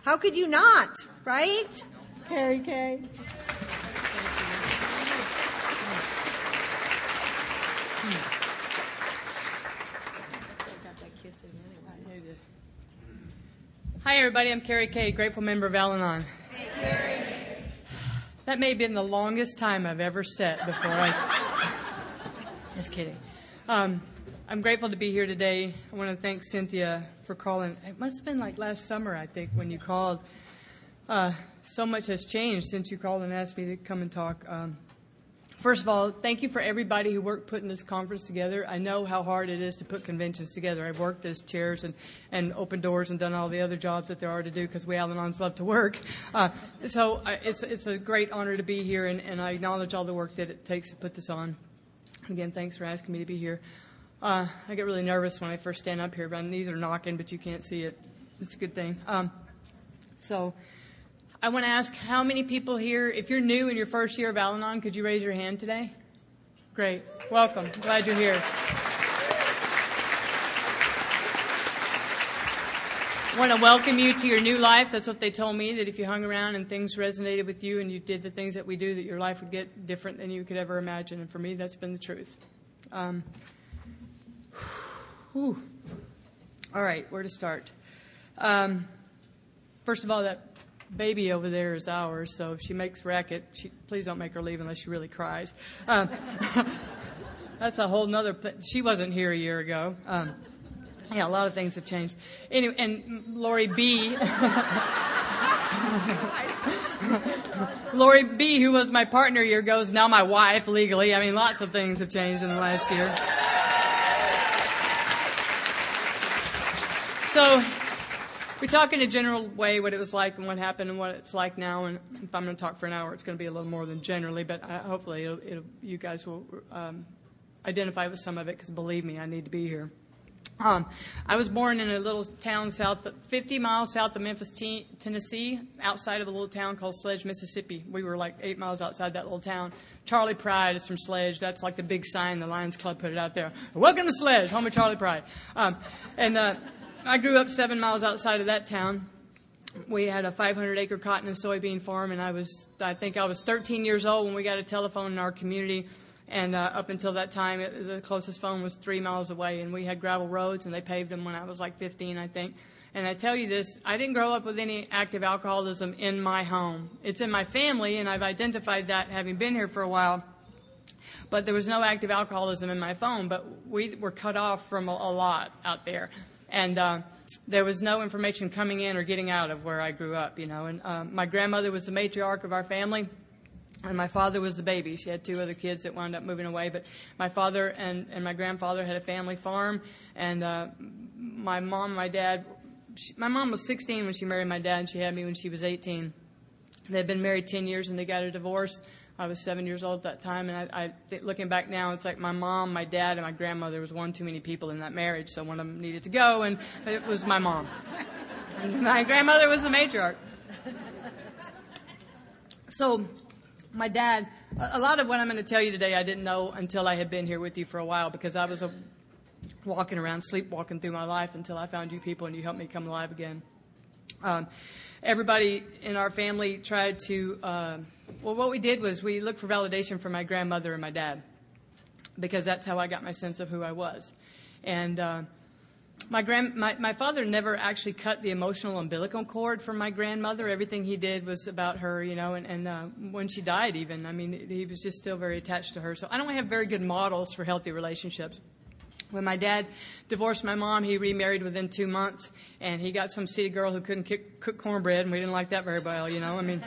How could you not, right? Carrie Kay. Hi, everybody. I'm Carrie Kay, grateful member of Al-Anon. Hey, Carrie. That may have been the longest time I've ever sat before Just kidding. I'm grateful to be here today. I want to thank Cynthia for calling. It must have been like last summer, I think, when you called. So much has changed since you called and asked me to come and talk. First of all, thank you for everybody who worked putting this conference together. I know how hard it is to put conventions together. I've worked as chairs and opened doors and done all the other jobs that there are to do because we Al-Anons love to work. So it's a great honor to be here, and I acknowledge all the work that it takes to put this on. Again, thanks for asking me to be here. I get really nervous when I first stand up here. My knees are knocking, but you can't see it. It's a good thing. So I want to ask how many people here, if you're new in your first year of Al-Anon, could you raise your hand today? Great. Welcome. Glad you're here. I want to welcome you to your new life. That's what they told me, that if you hung around and things resonated with you and you did the things that we do, that your life would get different than you could ever imagine. And for me, that's been the truth. All right, where to start? First of all, that baby over there is ours, so if she makes racket, please don't make her leave unless she really cries. That's a whole nother... She wasn't here a year ago. Yeah, a lot of things have changed. Anyway, and Lori B. Lori B., who was my partner a year ago, is now my wife legally. I mean, lots of things have changed in the last year. So we talk in a general way what it was like and what happened and what it's like now. And if I'm going to talk for an hour, it's going to be a little more than generally, but hopefully you guys will identify with some of it because, believe me, I need to be here. I was born in a little town 50 miles south of Memphis, Tennessee, outside of a little town called Sledge, Mississippi. We were like 8 miles outside that little town. Charlie Pride is from Sledge. That's like the big sign. The Lions Club put it out there. Welcome to Sledge, home of Charlie Pride. I grew up 7 miles outside of that town. We had a 500-acre cotton and soybean farm, and I think I was 13 years old when we got a telephone in our community. And up until that time, the closest phone was 3 miles away, and we had gravel roads, and they paved them when I was like 15, I think. And I tell you this, I didn't grow up with any active alcoholism in my home. It's in my family, and I've identified that having been here for a while. But there was no active alcoholism in my phone, but we were cut off from a lot out there. And there was no information coming in or getting out of where I grew up, you know. And my grandmother was the matriarch of our family, and my father was the baby. She had 2 other kids that wound up moving away. But my father and my grandfather had a family farm. And my mom and my dad, my mom was 16 when she married my dad, and she had me when she was 18. They had been married 10 years, and they got a divorce. I was 7 years old at that time, and looking back now, it's like my mom, my dad, and my grandmother was one too many people in that marriage, so one of them needed to go, and it was my mom. And my grandmother was the matriarch. So my dad, a lot of what I'm going to tell you today I didn't know until I had been here with you for a while, because I was walking around, sleepwalking through my life until I found you people, and you helped me come alive again. Everybody in our family tried to... what we did was we looked for validation from my grandmother and my dad, because that's how I got my sense of who I was. And my father never actually cut the emotional umbilical cord from my grandmother. Everything he did was about her, you know, and when she died even, I mean, he was just still very attached to her. So I don't have very good models for healthy relationships. When my dad divorced my mom, he remarried within 2 months, and he got some city girl who couldn't cook cornbread, and we didn't like that very well, you know. I mean,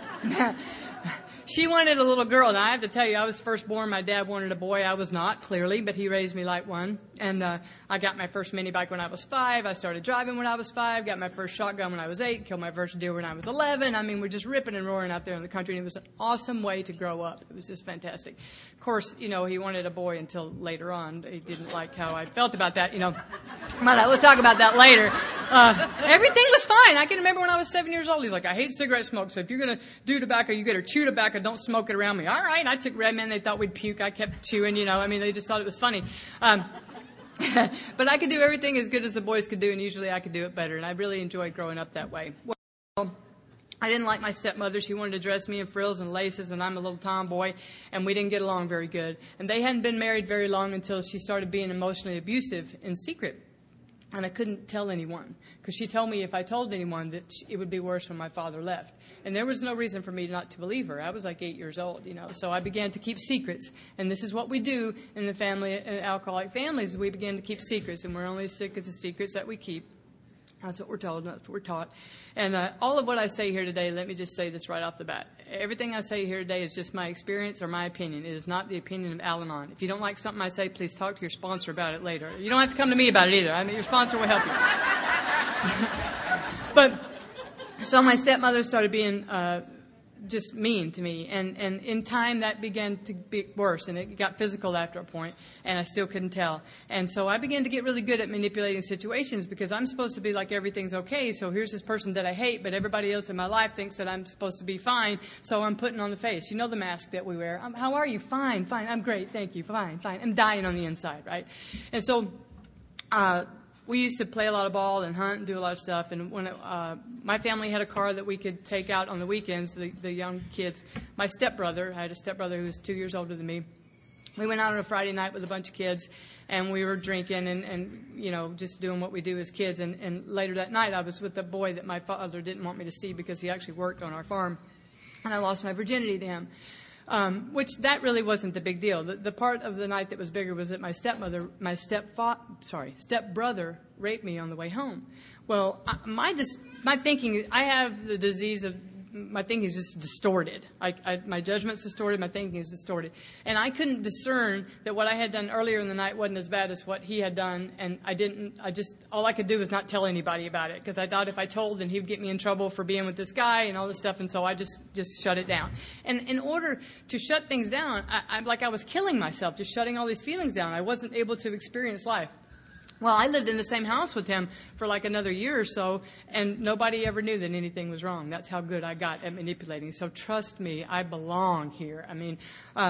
she wanted a little girl. Now, I have to tell you, I was first born. My dad wanted a boy. I was not, clearly, but he raised me like one. And I got my first mini bike when I was 5. I started driving when I was 5. Got my first shotgun when I was 8. Killed my first deer when I was 11. I mean, we're just ripping and roaring out there in the country, and it was an awesome way to grow up. It was just fantastic. Of course, you know, he wanted a boy until later on. He didn't like how I felt about that, you know. But we'll talk about that later. Everything was fine. I can remember when I was 7 years old. He's like, I hate cigarette smoke, so if you're going to do tobacco, you better chew tobacco. Don't smoke it around me. All right. I took Red Man. They thought we'd puke. I kept chewing, you know. I mean, they just thought it was funny. But I could do everything as good as the boys could do, and usually I could do it better. And I really enjoyed growing up that way. I didn't like my stepmother. She wanted to dress me in frills and laces, and I'm a little tomboy, and we didn't get along very good. And they hadn't been married very long until she started being emotionally abusive in secret. And I couldn't tell anyone, because she told me if I told anyone that it would be worse when my father left. And there was no reason for me not to believe her. I was like 8 years old, So I began to keep secrets. And this is what we do in the family, in alcoholic families. We begin to keep secrets, and we're only as sick as the secrets that we keep. That's what we're told, and that's what we're taught. And all of what I say here today, let me just say this right off the bat. Everything I say here today is just my experience or my opinion. It is not the opinion of Al-Anon. If you don't like something I say, please talk to your sponsor about it later. You don't have to come to me about it either. I mean, your sponsor will help you. But so my stepmother started being just mean to me. And in time, that began to be worse, and it got physical after a point, and I still couldn't tell. And so I began to get really good at manipulating situations, because I'm supposed to be like everything's okay, so here's this person that I hate, but everybody else in my life thinks that I'm supposed to be fine, so I'm putting on the face. You know the mask that we wear. How are you? Fine, fine. I'm great. Thank you. Fine, fine. I'm dying on the inside, right? And so we used to play a lot of ball and hunt and do a lot of stuff. And when my family had a car that we could take out on the weekends, the young kids, my stepbrother, I had a stepbrother who was 2 years older than me. We went out on a Friday night with a bunch of kids, and we were drinking and just doing what we do as kids. And later that night, I was with a boy that my father didn't want me to see because he actually worked on our farm, and I lost my virginity to him. Which that really wasn't the big deal. The part of the night that was bigger was that my stepbrother raped me on the way home. Well, my thinking, I have the disease of, my thinking is just distorted. My judgment's distorted, my thinking is distorted. And I couldn't discern that what I had done earlier in the night wasn't as bad as what he had done, and all I could do was not tell anybody about it, because I thought if I told, then he would get me in trouble for being with this guy and all this stuff, and so I just shut it down. And in order to shut things down, I was killing myself, just shutting all these feelings down. I wasn't able to experience life. Well, I lived in the same house with him for like another year or so, and nobody ever knew that anything was wrong. That's how good I got at manipulating. So trust me, I belong here. I mean,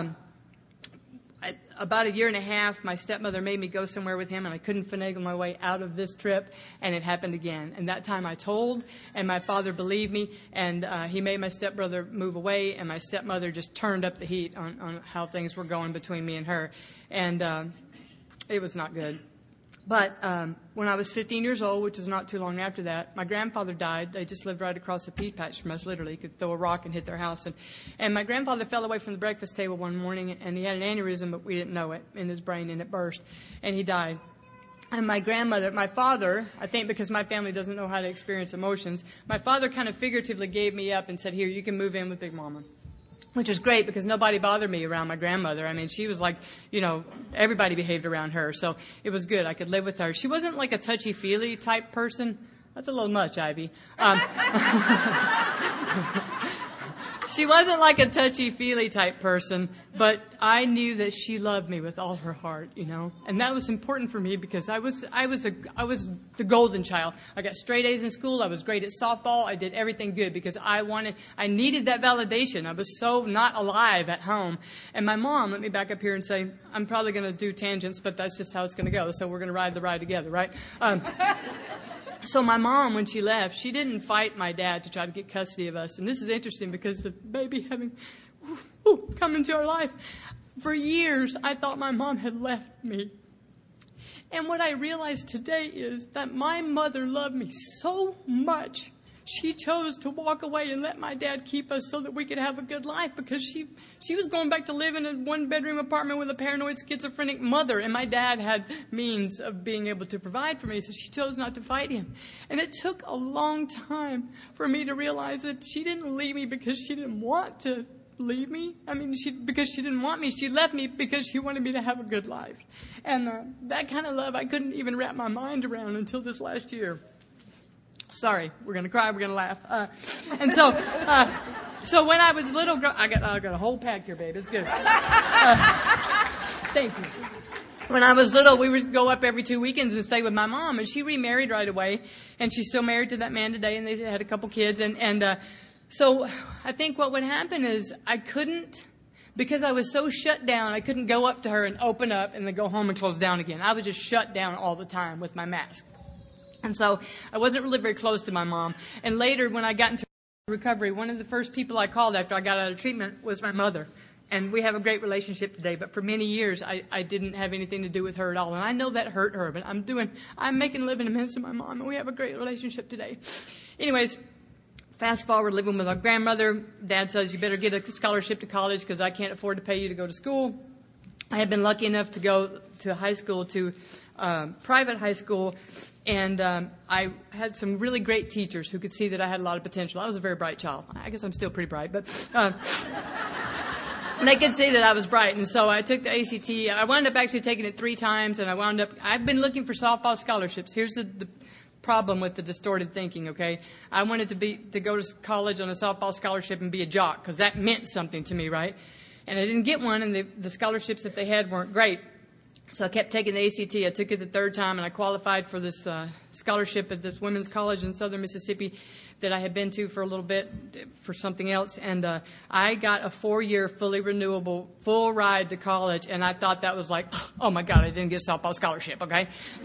about a year and a half, my stepmother made me go somewhere with him, and I couldn't finagle my way out of this trip, and it happened again. And that time I told, and my father believed me, and he made my stepbrother move away, and my stepmother just turned up the heat on how things were going between me and her. And it was not good. But when I was 15 years old, which was not too long after that, my grandfather died. They just lived right across the pea patch from us, literally. You could throw a rock and hit their house. And my grandfather fell away from the breakfast table one morning, and he had an aneurysm, but we didn't know it, in his brain, and it burst. And he died. And my father, I think because my family doesn't know how to experience emotions, my father kind of figuratively gave me up and said, here, you can move in with Big Mama. Which was great, because nobody bothered me around my grandmother. I mean, she was like, everybody behaved around her. So it was good. I could live with her. She wasn't like a touchy-feely type person. That's a little much, Ivy. She wasn't like a touchy-feely type person, but I knew that she loved me with all her heart, And that was important for me, because I was the golden child. I got straight A's in school. I was great at softball. I did everything good because I needed that validation. I was so not alive at home. And my mom, let me back up here and say, I'm probably going to do tangents, but that's just how it's going to go. So we're going to ride the ride together, right? So my mom, when she left, she didn't fight my dad to try to get custody of us. And this is interesting, because the baby having come into our life, for years I thought my mom had left me. And what I realized today is that my mother loved me so much, she chose to walk away and let my dad keep us so that we could have a good life, because she was going back to live in a one-bedroom apartment with a paranoid schizophrenic mother, and my dad had means of being able to provide for me, so she chose not to fight him. And it took a long time for me to realize that she didn't leave me because she didn't want to leave me. I mean, because she didn't want me. She left me because she wanted me to have a good life. And that kind of love I couldn't even wrap my mind around until this last year. Sorry, we're going to cry, we're going to laugh. And so when I was little, I got a whole pack here, babe. It's good. Thank you. When I was little, we would go up every 2 weekends and stay with my mom, and she remarried right away, and she's still married to that man today, and they had a couple kids, so I think what would happen is I couldn't, because I was so shut down, I couldn't go up to her and open up and then go home and close down again. I was just shut down all the time with my mask. And so I wasn't really very close to my mom. And later, when I got into recovery, one of the first people I called after I got out of treatment was my mother. And we have a great relationship today. But for many years, I didn't have anything to do with her at all. And I know that hurt her. But I'm making a living amends to my mom. And we have a great relationship today. Anyways, fast forward, living with my grandmother. Dad says, you better get a scholarship to college because I can't afford to pay you to go to school. I had been lucky enough to go to high school, to private high school. And I had some really great teachers who could see that I had a lot of potential. I was a very bright child. I guess I'm still pretty bright, but they could see that I was bright. And so I took the ACT. I wound up actually taking it 3 times, and I've been looking for softball scholarships. Here's the problem with the distorted thinking, okay? I wanted to go to college on a softball scholarship and be a jock because that meant something to me, right? And I didn't get one, and the scholarships that they had weren't great. So I kept taking the ACT. I took it the 3rd time, and I qualified for this scholarship at this women's college in southern Mississippi that I had been to for a little bit for something else. And I got a 4-year, fully renewable, full ride to college, and I thought that was like, oh, my God, I didn't get a softball scholarship, okay?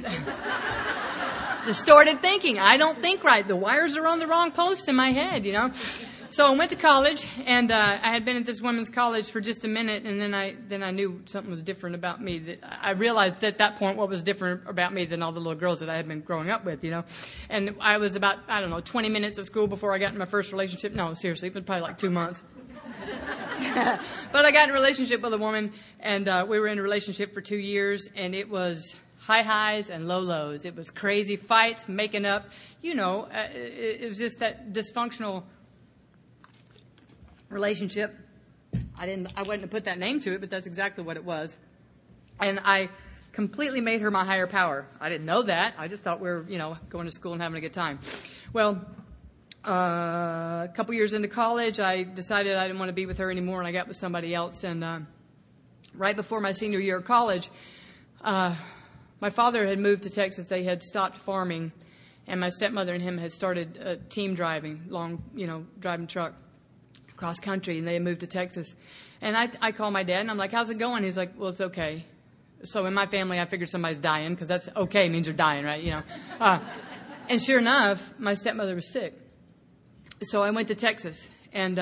Distorted thinking. I don't think right. The wires are on the wrong posts in my head, you know. So I went to college, and I had been at this women's college for just a minute, and then I knew something was different about me. I realized at that point what was different about me than all the little girls that I had been growing up with, you know. And I was about, 20 minutes at school before I got in my first relationship. No, seriously, it was probably like 2 months. But I got in a relationship with a woman, and we were in a relationship for 2 years, and it was high highs and low lows. It was crazy fights, making up, it was just that dysfunctional relationship. I wouldn't have put that name to it, but that's exactly what it was. And I completely made her my higher power. I didn't know that. I just thought we were, going to school and having a good time. Well, a couple years into college, I decided I didn't want to be with her anymore, and I got with somebody else. And right before my senior year of college, my father had moved to Texas. They had stopped farming, and my stepmother and him had started team driving, driving truck cross country, and they had moved to Texas. And I called my dad, and I'm like, how's it going? He's like, well, it's okay. So in my family, I figured somebody's dying, because that's okay means they're dying, right? And sure enough, my stepmother was sick. So I went to Texas, and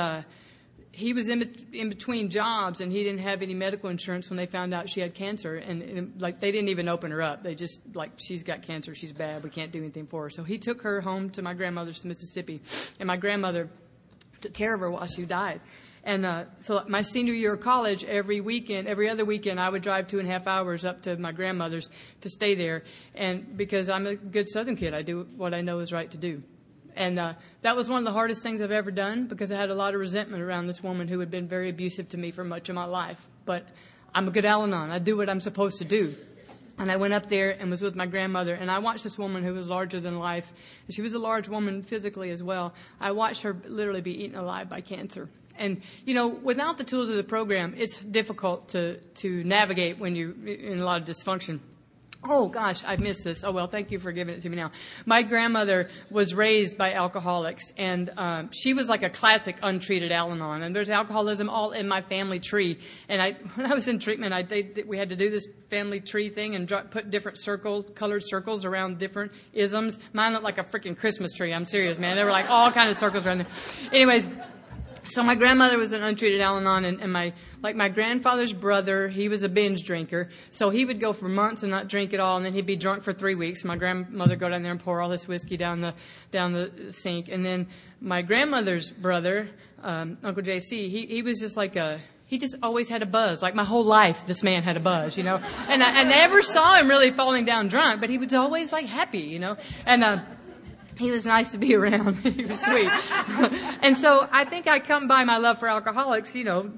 he was in between jobs, and he didn't have any medical insurance when they found out she had cancer. And they didn't even open her up. They just, she's got cancer, she's bad, we can't do anything for her. So he took her home to my grandmother's to Mississippi, and my grandmother took care of her while she died. And so my senior year of college, every other weekend, I would drive 2.5 hours up to my grandmother's to stay there. And because I'm a good Southern kid, I do what I know is right to do. And that was one of the hardest things I've ever done, because I had a lot of resentment around this woman who had been very abusive to me for much of my life. But I'm a good Al-Anon. I do what I'm supposed to do. And I went up there and was with my grandmother, and I watched this woman who was larger than life. She was a large woman physically as well. I watched her literally be eaten alive by cancer. And, without the tools of the program, it's difficult to navigate when you're in a lot of dysfunction. Oh, gosh, I missed this. Oh, well, thank you for giving it to me now. My grandmother was raised by alcoholics, and she was like a classic untreated Al-Anon. And there's alcoholism all in my family tree. And when I was in treatment, we had to do this family tree thing and put different colored circles around different isms. Mine looked like a freaking Christmas tree. I'm serious, man. There were like all kinds of circles around there. Anyways, so my grandmother was an untreated Al-Anon, and my grandfather's brother, he was a binge drinker. So he would go for months and not drink at all, and then he'd be drunk for 3 weeks. My grandmother would go down there and pour all this whiskey down the sink. And then my grandmother's brother, Uncle JC, he was just he just always had a buzz. Like my whole life, this man had a buzz, And I never saw him really falling down drunk, but he was always happy, And he was nice to be around. He was sweet. And so I think I come by my love for alcoholics,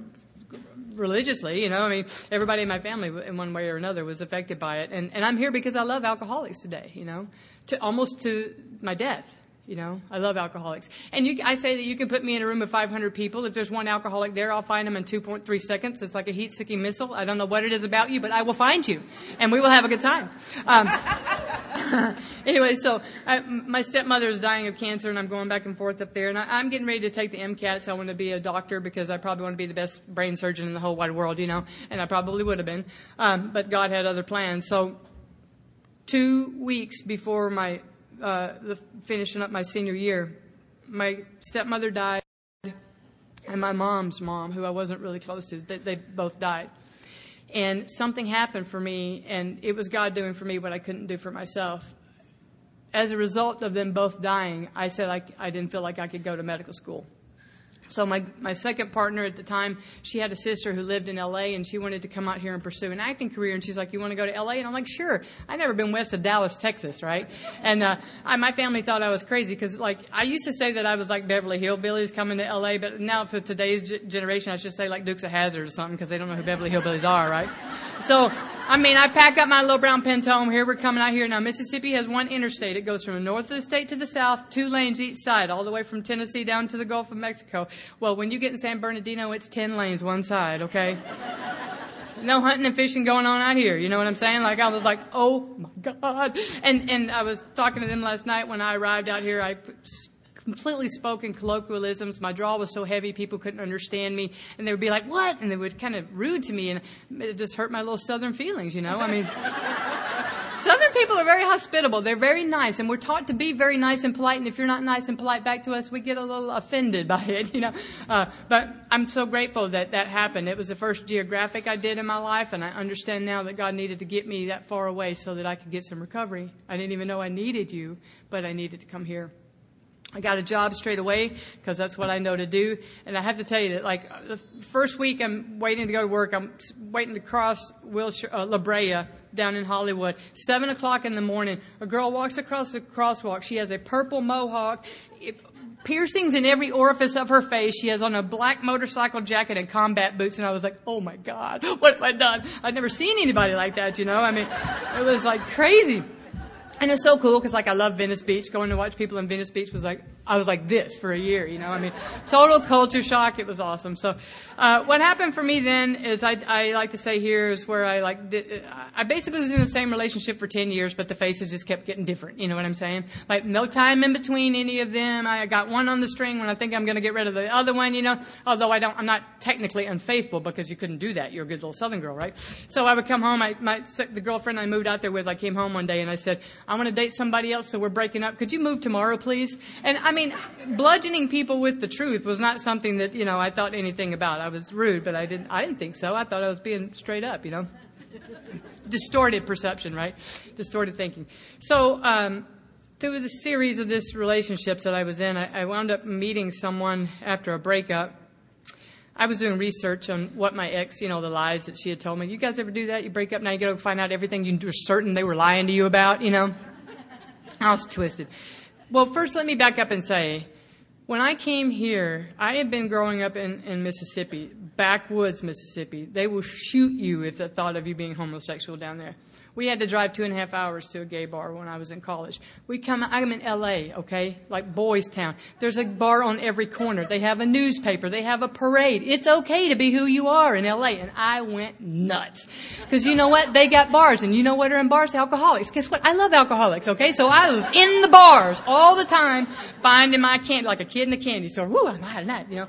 religiously, everybody in my family in one way or another was affected by it. And I'm here because I love alcoholics today, almost to my death. I love alcoholics. And I say that you can put me in a room of 500 people. If there's one alcoholic there, I'll find them in 2.3 seconds. It's like a heat-seeking missile. I don't know what it is about you, but I will find you. And we will have a good time. Anyway, so my stepmother is dying of cancer, and I'm going back and forth up there. And I'm getting ready to take the MCATs. I want to be a doctor because I probably want to be the best brain surgeon in the whole wide world, And I probably would have been. But God had other plans. So 2 weeks before my finishing up my senior year. My stepmother died, and my mom's mom, who I wasn't really close to, they both died. And something happened for me, and it was God doing for me what I couldn't do for myself. As a result of them both dying, I said I didn't feel like I could go to medical school. So my second partner at the time, she had a sister who lived in L.A., and she wanted to come out here and pursue an acting career. And she's like, you want to go to L.A.? And I'm like, sure. I've never been west of Dallas, Texas, right? And my family thought I was crazy because, like, I used to say that I was like Beverly Hillbillies coming to L.A., but now for today's generation, I should say like Dukes of Hazzard or something because they don't know who Beverly Hillbillies are, right? So, I mean, I pack up my little brown Pantone. Here we're coming out here. Now, Mississippi has one interstate. It goes from the north of the state to the south, 2 lanes each side, all the way from Tennessee down to the Gulf of Mexico. Well, when you get in San Bernardino, it's 10 lanes one side, okay? No hunting and fishing going on out here. You know what I'm saying? Like, I was like, oh, my God. And I was talking to them last night when I arrived out here. I completely spoke in colloquialisms. My drawl was so heavy, people couldn't understand me. And they would be like, what? And they would kind of rude to me. And it just hurt my little Southern feelings, you know? I mean, Southern people are very hospitable. They're very nice. And we're taught to be very nice and polite. And if you're not nice and polite back to us, we get a little offended by it, you know? But I'm so grateful that that happened. It was the first geographic I did in my life. And I understand now that God needed to get me that far away so that I could get some recovery. I didn't even know I needed you, but I needed to come here. I got a job straight away because that's what I know to do. And I have to tell you that, like, the first week I'm waiting to go to work, I'm waiting to cross La Brea down in Hollywood. 7 o'clock in the morning, a girl walks across the crosswalk. She has a purple mohawk, piercings in every orifice of her face. She has on a black motorcycle jacket and combat boots. And I was like, oh, my God, what have I done? I'd never seen anybody like that, you know. I mean, it was like crazy. And it's so cool because, like, I love Venice Beach. Going to watch people in Venice Beach was like, I was like this for a year, you know. I mean, total culture shock. It was awesome. So, what happened for me then is I like to say here is where I basically was in the same relationship for 10 years, but the faces just kept getting different. You know what I'm saying? Like, no time in between any of them. I got one on the string when I think I'm going to get rid of the other one, you know. Although I'm not technically unfaithful because you couldn't do that. You're a good little Southern girl, right? So I would come home. The girlfriend I moved out there with, I came home one day and I said, I want to date somebody else, so we're breaking up. Could you move tomorrow, please? And I mean, bludgeoning people with the truth was not something that, you know, I thought anything about. I was rude, but I didn't think so. I thought I was being straight up, you know. Distorted perception, right? Distorted thinking. So, through the series of this relationships that I was in, I wound up meeting someone after a breakup. I was doing research on what my ex, you know, the lies that she had told me. You guys ever do that? You break up, now you go find out everything you're certain they were lying to you about, you know? I was twisted. Well, first let me back up and say, when I came here, I had been growing up in Mississippi, backwoods Mississippi. They will shoot you if the thought of you being homosexual down there. We had to drive 2.5 hours to a gay bar when I was in college. I'm in L.A., okay, like Boys Town. There's a bar on every corner. They have a newspaper. They have a parade. It's okay to be who you are in L.A., and I went nuts. Because you know what? They got bars, and you know what are in bars? Alcoholics. Guess what? I love alcoholics, okay? So I was in the bars all the time, finding my candy, like a kid in a candy store. Woo, I'm out of that, you know.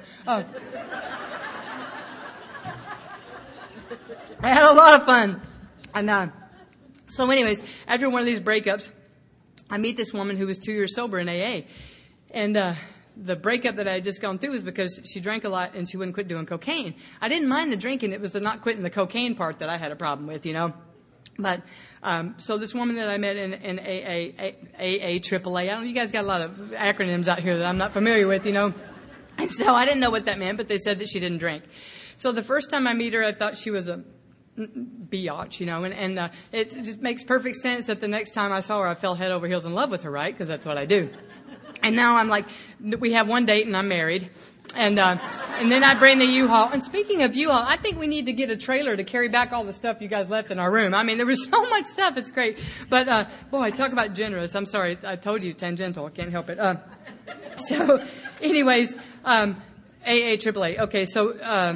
I had a lot of fun. And so anyways, after one of these breakups, I meet this woman who was 2 years sober in AA. And the breakup that I had just gone through was because she drank a lot and she wouldn't quit doing cocaine. I didn't mind the drinking. It was the not quitting the cocaine part that I had a problem with, you know. But so this woman that I met in AA, AAA, I don't know, you guys got a lot of acronyms out here that I'm not familiar with, you know. And so I didn't know what that meant, but they said that she didn't drink. So the first time I meet her, I thought she was a biatch, you know, and it just makes perfect sense that the next time I saw her, I fell head over heels in love with her, right? Because that's what I do. And now I'm like, we have one date and I'm married. And then I bring the U-Haul. And speaking of U-Haul, I think we need to get a trailer to carry back all the stuff you guys left in our room. I mean, there was so much stuff. It's great. But, boy, talk about generous. I'm sorry. I told you tangential. I can't help it. So anyways, AAAA. Okay. So,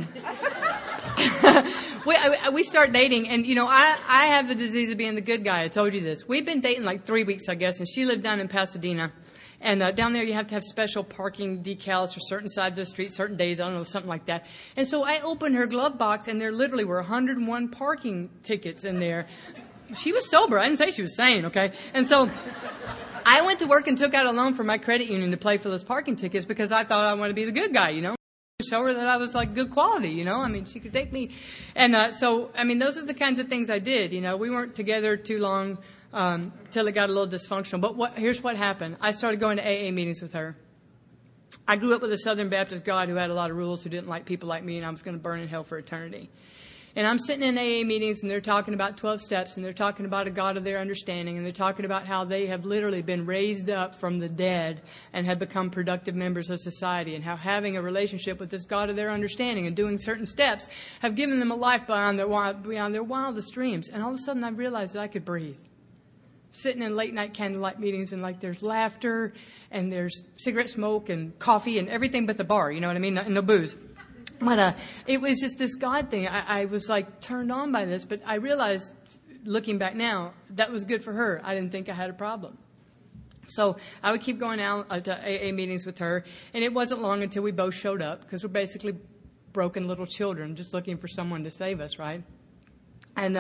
we start dating, and, you know, I have the disease of being the good guy. I told you this. We've been dating like 3 weeks, I guess, and she lived down in Pasadena. And down there you have to have special parking decals for certain sides of the street, certain days, I don't know, something like that. And so I opened her glove box, and there literally were 101 parking tickets in there. She was sober. I didn't say she was sane, okay? And so I went to work and took out a loan from my credit union to pay for those parking tickets because I thought I wanted to be the good guy, show her that I was like good quality, I mean, she could take me. And so, I mean, those are the kinds of things I did, We weren't together too long till it got a little dysfunctional. But here's what happened. I started going to AA meetings with her. I grew up with a Southern Baptist God who had a lot of rules, who didn't like people like me, and I was going to burn in hell for eternity. And I'm sitting in AA meetings, and they're talking about 12 steps, and they're talking about a God of their understanding, and they're talking about how they have literally been raised up from the dead and have become productive members of society, and how having a relationship with this God of their understanding and doing certain steps have given them a life beyond their wildest dreams. And all of a sudden I realized that I could breathe. Sitting in late night candlelight meetings, and like there's laughter and there's cigarette smoke and coffee and everything but the bar, you know what I mean? No booze. But it was just this God thing. I was like turned on by this, but I realized, looking back now, that was good for her. I didn't think I had a problem. So I would keep going out to AA meetings with her, and it wasn't long until we both showed up, because we're basically broken little children just looking for someone to save us, right? And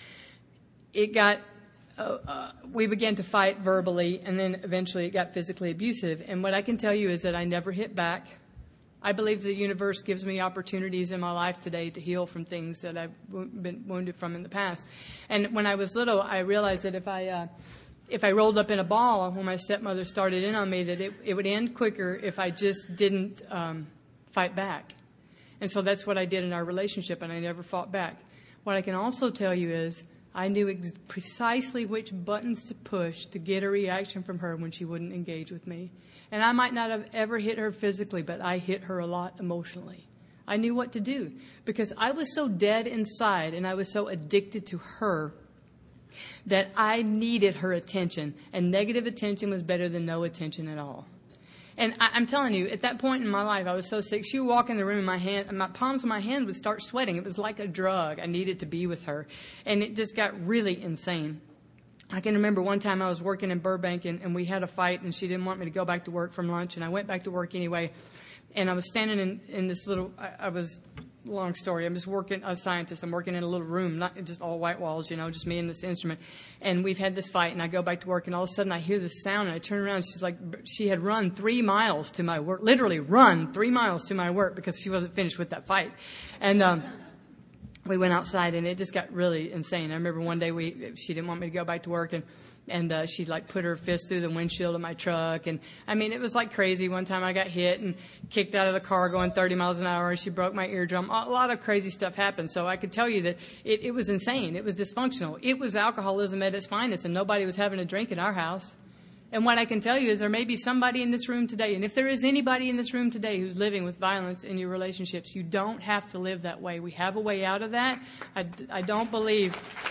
we began to fight verbally, and then eventually it got physically abusive. And what I can tell you is that I never hit back. I believe the universe gives me opportunities in my life today to heal from things that I've been wounded from in the past. And when I was little, I realized that if I rolled up in a ball when my stepmother started in on me, that it would end quicker if I just didn't fight back. And so that's what I did in our relationship, and I never fought back. What I can also tell you is I knew precisely which buttons to push to get a reaction from her when she wouldn't engage with me. And I might not have ever hit her physically, but I hit her a lot emotionally. I knew what to do because I was so dead inside and I was so addicted to her that I needed her attention. And negative attention was better than no attention at all. And I'm telling you, at that point in my life, I was so sick. She would walk in the room, and my palms of my hand would start sweating. It was like a drug. I needed to be with her. And it just got really insane. I can remember one time I was working in Burbank, and we had a fight, and she didn't want me to go back to work from lunch. And I went back to work anyway. And I was standing in this little, long story. I'm just working, a scientist. I'm working in a little room, not just all white walls, just me and this instrument. And we've had this fight, and I go back to work, and all of a sudden I hear this sound, and I turn around. She's like, she had run 3 miles to my work, literally run 3 miles to my work because she wasn't finished with that fight. And we went outside, and it just got really insane. I remember one day she didn't want me to go back to work, and she like put her fist through the windshield of my truck. And I mean, it was like crazy. One time I got hit and kicked out of the car going 30 miles an hour. She broke my eardrum. A lot of crazy stuff happened. So I could tell you that it was insane. It was dysfunctional. It was alcoholism at its finest, and nobody was having a drink in our house. And what I can tell you is there may be somebody in this room today, and if there is anybody in this room today who's living with violence in your relationships, you don't have to live that way. We have a way out of that. I don't believe.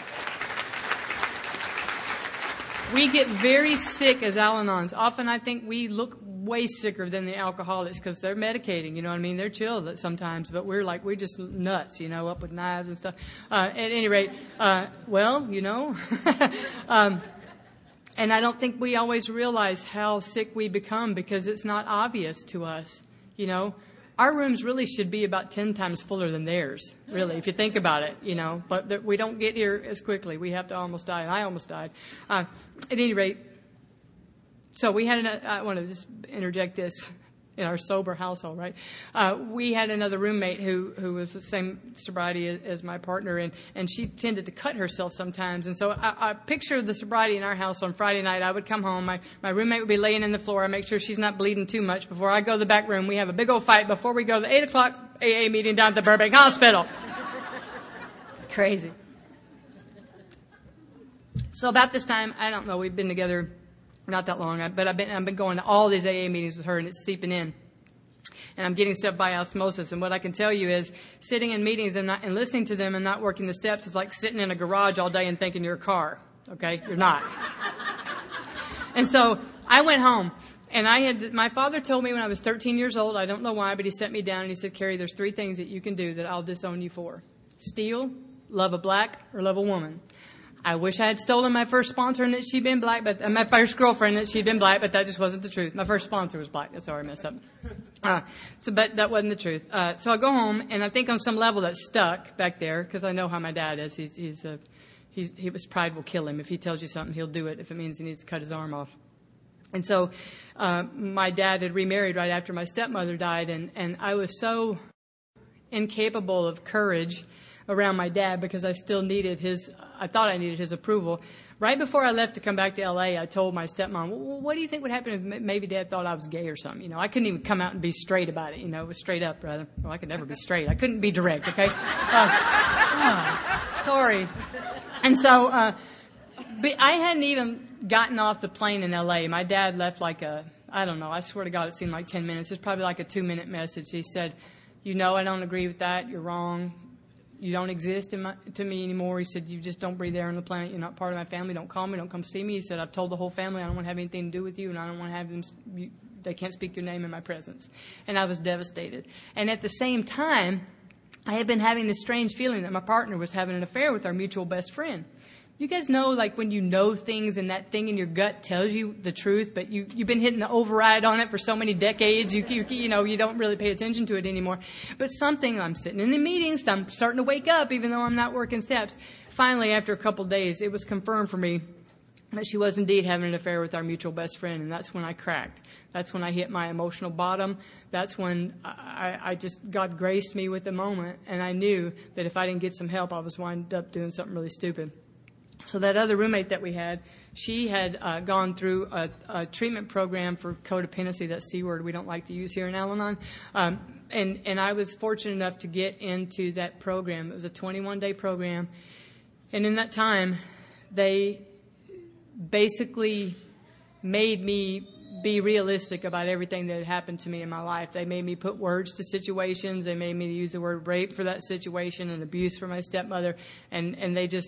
We get very sick as Al-Anons. Often I think we look way sicker than the alcoholics because they're medicating, you know what I mean? They're chilled sometimes, but we're just nuts, up with knives and stuff. At any rate, and I don't think we always realize how sick we become because it's not obvious to us, Our rooms really should be about 10 times fuller than theirs, really, if you think about it, But we don't get here as quickly. We have to almost die, and I almost died. At any rate, so we had I want to just interject this in our sober household, right? We had another roommate who was the same sobriety as my partner, and she tended to cut herself sometimes. And so I picture the sobriety in our house on Friday night. I would come home. My roommate would be laying in the floor. I make sure she's not bleeding too much before I go to the back room. We have a big old fight before we go to the 8 o'clock AA meeting down at the Burbank Hospital. Crazy. So about this time, I don't know, we've been together not that long, but I've been going to all these AA meetings with her, and it's seeping in. And I'm getting stuff by osmosis. And what I can tell you is sitting in meetings and listening to them and not working the steps is like sitting in a garage all day and thinking you're a car. Okay? You're not. And so I went home, and my father told me when I was 13 years old, I don't know why, but he sat me down and he said, Carrie, there's 3 things that you can do that I'll disown you for. Steal, love a black, or love a woman. I wish I had stolen my first sponsor and that she'd been black, but my first girlfriend that she'd been black, but that just wasn't the truth. My first sponsor was black. That's how I messed up. But that wasn't the truth. So I go home, and I think on some level that's stuck back there because I know how my dad is. His pride will kill him. If he tells you something, he'll do it if it means he needs to cut his arm off. And so my dad had remarried right after my stepmother died, and I was so incapable of courage around my dad because I thought I needed his approval. Right before I left to come back to L.A., I told my stepmom, well, what do you think would happen if maybe Dad thought I was gay or something? I couldn't even come out and be straight about it, it was straight up, rather. Well, I could never be straight. I couldn't be direct, okay? Sorry. And so but I hadn't even gotten off the plane in L.A. My dad left I swear to God, it seemed like 10 minutes. It's probably like a 2-minute message. He said, I don't agree with that. You're wrong. You don't exist to me anymore. He said, you just don't breathe air on the planet. You're not part of my family. Don't call me. Don't come see me. He said, I've told the whole family I don't want to have anything to do with you, and I don't want to have them. They can't speak your name in my presence. And I was devastated. And at the same time, I had been having this strange feeling that my partner was having an affair with our mutual best friend. You guys know, like, when you know things and that thing in your gut tells you the truth, but you've been hitting the override on it for so many decades, you don't really pay attention to it anymore. But I'm sitting in the meetings, I'm starting to wake up even though I'm not working steps. Finally, after a couple of days, it was confirmed for me that she was indeed having an affair with our mutual best friend, and that's when I cracked. That's when I hit my emotional bottom. That's when God graced me with a moment, and I knew that if I didn't get some help, I was wind up doing something really stupid. So that other roommate that we had, she had gone through a treatment program for codependency, that C word we don't like to use here in Al-Anon. And I was fortunate enough to get into that program. It was a 21-day program. And in that time, they basically made me be realistic about everything that had happened to me in my life. They made me put words to situations. They made me use the word rape for that situation and abuse for my stepmother. And they just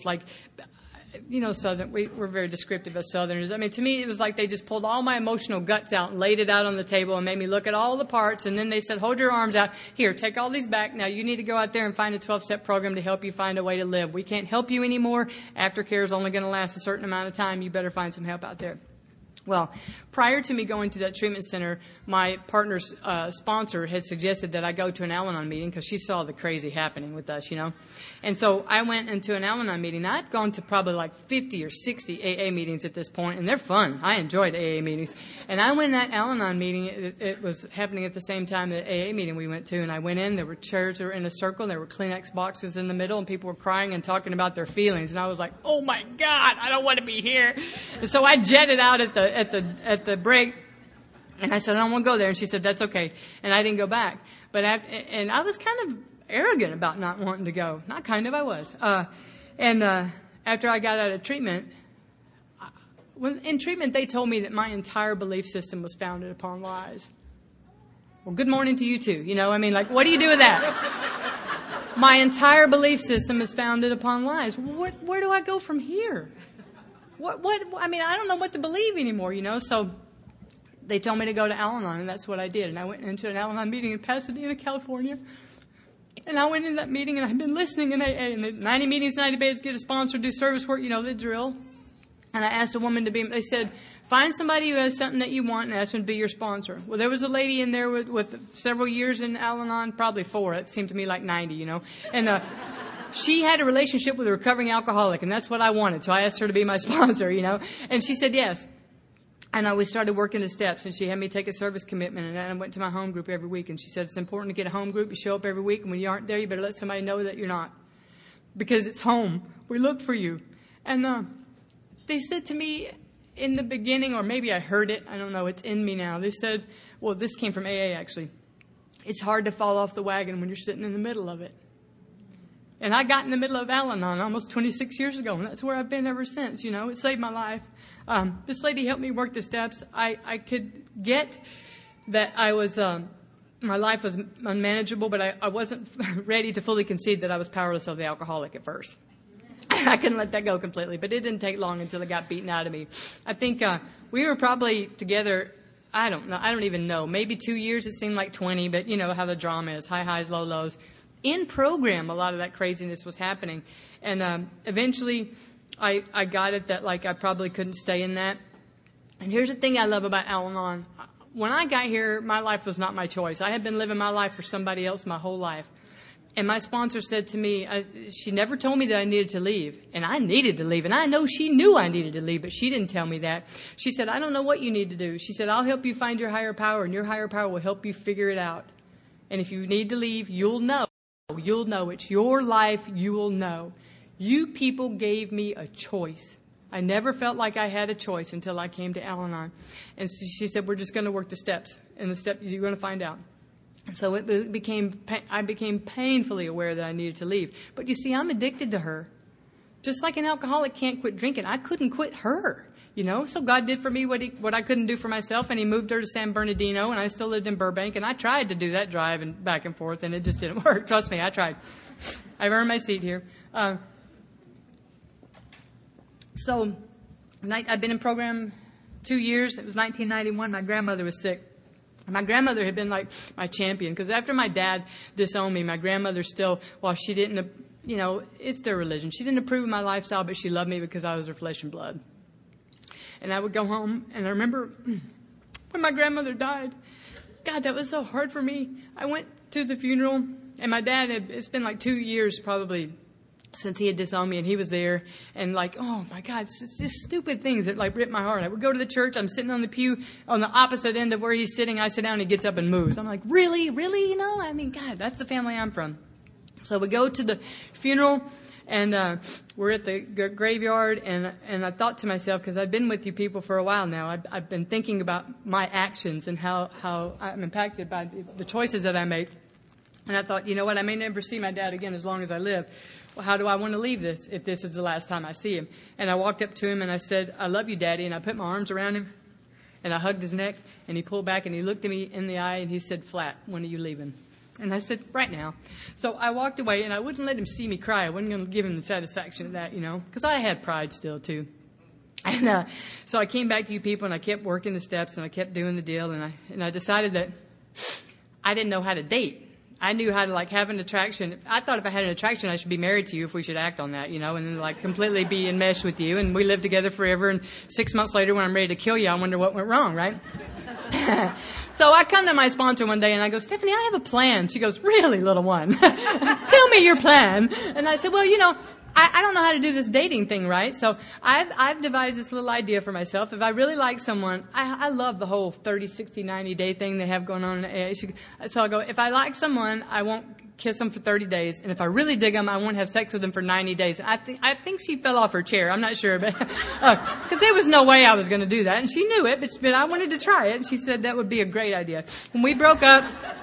Southern, we're very descriptive as Southerners. I mean, to me, it was like they just pulled all my emotional guts out and laid it out on the table and made me look at all the parts. And then they said, hold your arms out. Here, take all these back. Now you need to go out there and find a 12-step program to help you find a way to live. We can't help you anymore. Aftercare is only going to last a certain amount of time. You better find some help out there. Well, prior to me going to that treatment center, my partner's sponsor had suggested that I go to an Al-Anon meeting because she saw the crazy happening with us, And so I went into an Al-Anon meeting. Now, I'd gone to probably like 50 or 60 AA meetings at this point, and they're fun. I enjoyed AA meetings. And I went to that Al-Anon meeting. It was happening at the same time the AA meeting we went to, and I went in. There were chairs that were in a circle. There were Kleenex boxes in the middle, and people were crying and talking about their feelings. And I was like, oh, my God, I don't want to be here. And so I jetted out at the break, and I said, I don't want to go there. And she said, that's okay. And I didn't go back. And I was kind of arrogant about not wanting to go. Not kind of, I was. And after I got out of treatment, in treatment, they told me that my entire belief system was founded upon lies. Well, good morning to you too. What do you do with that? My entire belief system is founded upon lies. Where do I go from here? I don't know what to believe anymore, So they told me to go to Al-Anon, and that's what I did. And I went into an Al-Anon meeting in Pasadena, California. And I went into that meeting, and I've been listening in AA. And the 90 meetings, 90 days, get a sponsor, do service work, the drill. And I asked a woman they said, find somebody who has something that you want and ask them to be your sponsor. Well, there was a lady in there with several years in Al-Anon, probably 4. It seemed to me like 90, And she had a relationship with a recovering alcoholic, and that's what I wanted. So I asked her to be my sponsor, And she said yes. And we started working the steps, and she had me take a service commitment, and I went to my home group every week. And she said, it's important to get a home group. You show up every week, and when you aren't there, you better let somebody know that you're not. Because it's home. We look for you. And they said to me in the beginning, or maybe I heard it, I don't know, it's in me now. They said, well, this came from AA, actually. It's hard to fall off the wagon when you're sitting in the middle of it. And I got in the middle of Al-Anon almost 26 years ago, and that's where I've been ever since, It saved my life. This lady helped me work the steps. I could get that I was, my life was unmanageable, but I wasn't ready to fully concede that I was powerless of the alcoholic at first. I couldn't let that go completely, but it didn't take long until it got beaten out of me. I think we were probably together, I don't know, I don't even know, maybe 2 years. It seemed like 20, but how the drama is, high highs, low lows. In program, a lot of that craziness was happening. And eventually I got it that I probably couldn't stay in that. And here's the thing I love about Al-Anon. When I got here, my life was not my choice. I had been living my life for somebody else my whole life. And my sponsor said to me, she never told me that I needed to leave. And I needed to leave. And I know she knew I needed to leave, but she didn't tell me that. She said, I don't know what you need to do. She said, I'll help you find your higher power, and your higher power will help you figure it out. And if you need to leave, you'll know. You'll know. It's your life. You will know. You people gave me a choice. I never felt like I had a choice until I came to Al-Anon. And so she said, we're just going to work the steps. And the step you're going to find out. So I became painfully aware that I needed to leave. But you see, I'm addicted to her. Just like an alcoholic can't quit drinking, I couldn't quit her. You know, so God did for me what I couldn't do for myself, and He moved her to San Bernardino, and I still lived in Burbank, and I tried to do that drive and back and forth, and it just didn't work. Trust me, I tried. I've earned my seat here. So I've been in program 2 years. It was 1991. My grandmother was sick. My grandmother had been like my champion, because after my dad disowned me, my grandmother still, while she didn't, it's their religion. She didn't approve of my lifestyle, but she loved me because I was her flesh and blood. And I would go home, and I remember when my grandmother died, God, that was so hard for me. I went to the funeral, and my dad it's been like 2 years probably since he had disowned me, and he was there, and like, oh my God, it's just stupid things that like ripped my heart. I would go to the church, I'm sitting on the pew on the opposite end of where he's sitting, I sit down, and he gets up and moves. I'm like, really? I mean, God, that's the family I'm from. So we go to the funeral, and we're at the graveyard, and I thought to myself, because I've been with you people for a while now, I've been thinking about my actions and how I'm impacted by the choices that I make. And I thought, you know what, I may never see my dad again as long as I live. Well, how do I want to leave this if this is the last time I see him? And I walked up to him and I said, I love you, Daddy. And I put my arms around him and I hugged his neck, and he pulled back and he looked at me in the eye and he said, flat, when are you leaving? And I said, right now. So I walked away, and I wouldn't let him see me cry. I wasn't going to give him the satisfaction of that, because I had pride still too. And so I came back to you people, and I kept working the steps, and I kept doing the deal, and I decided that I didn't know how to date. I knew how to have an attraction. I thought if I had an attraction, I should be married to you if we should act on that, and then completely be enmeshed with you, and we live together forever. And 6 months later, when I'm ready to kill you, I wonder what went wrong, right? So I come to my sponsor one day and I go, Stephanie, I have a plan. She goes, really, little one? Tell me your plan. And I said, well, I don't know how to do this dating thing, right? So I've devised this little idea for myself. If I really like someone, I love the whole 30, 60, 90 day thing they have going on. So I go, if I like someone, I won't kiss them for 30 days. And if I really dig them, I won't have sex with them for 90 days. I think she fell off her chair. I'm not sure, but because there was no way I was going to do that. And she knew it, but I wanted to try it. And she said that would be a great idea. When we broke up,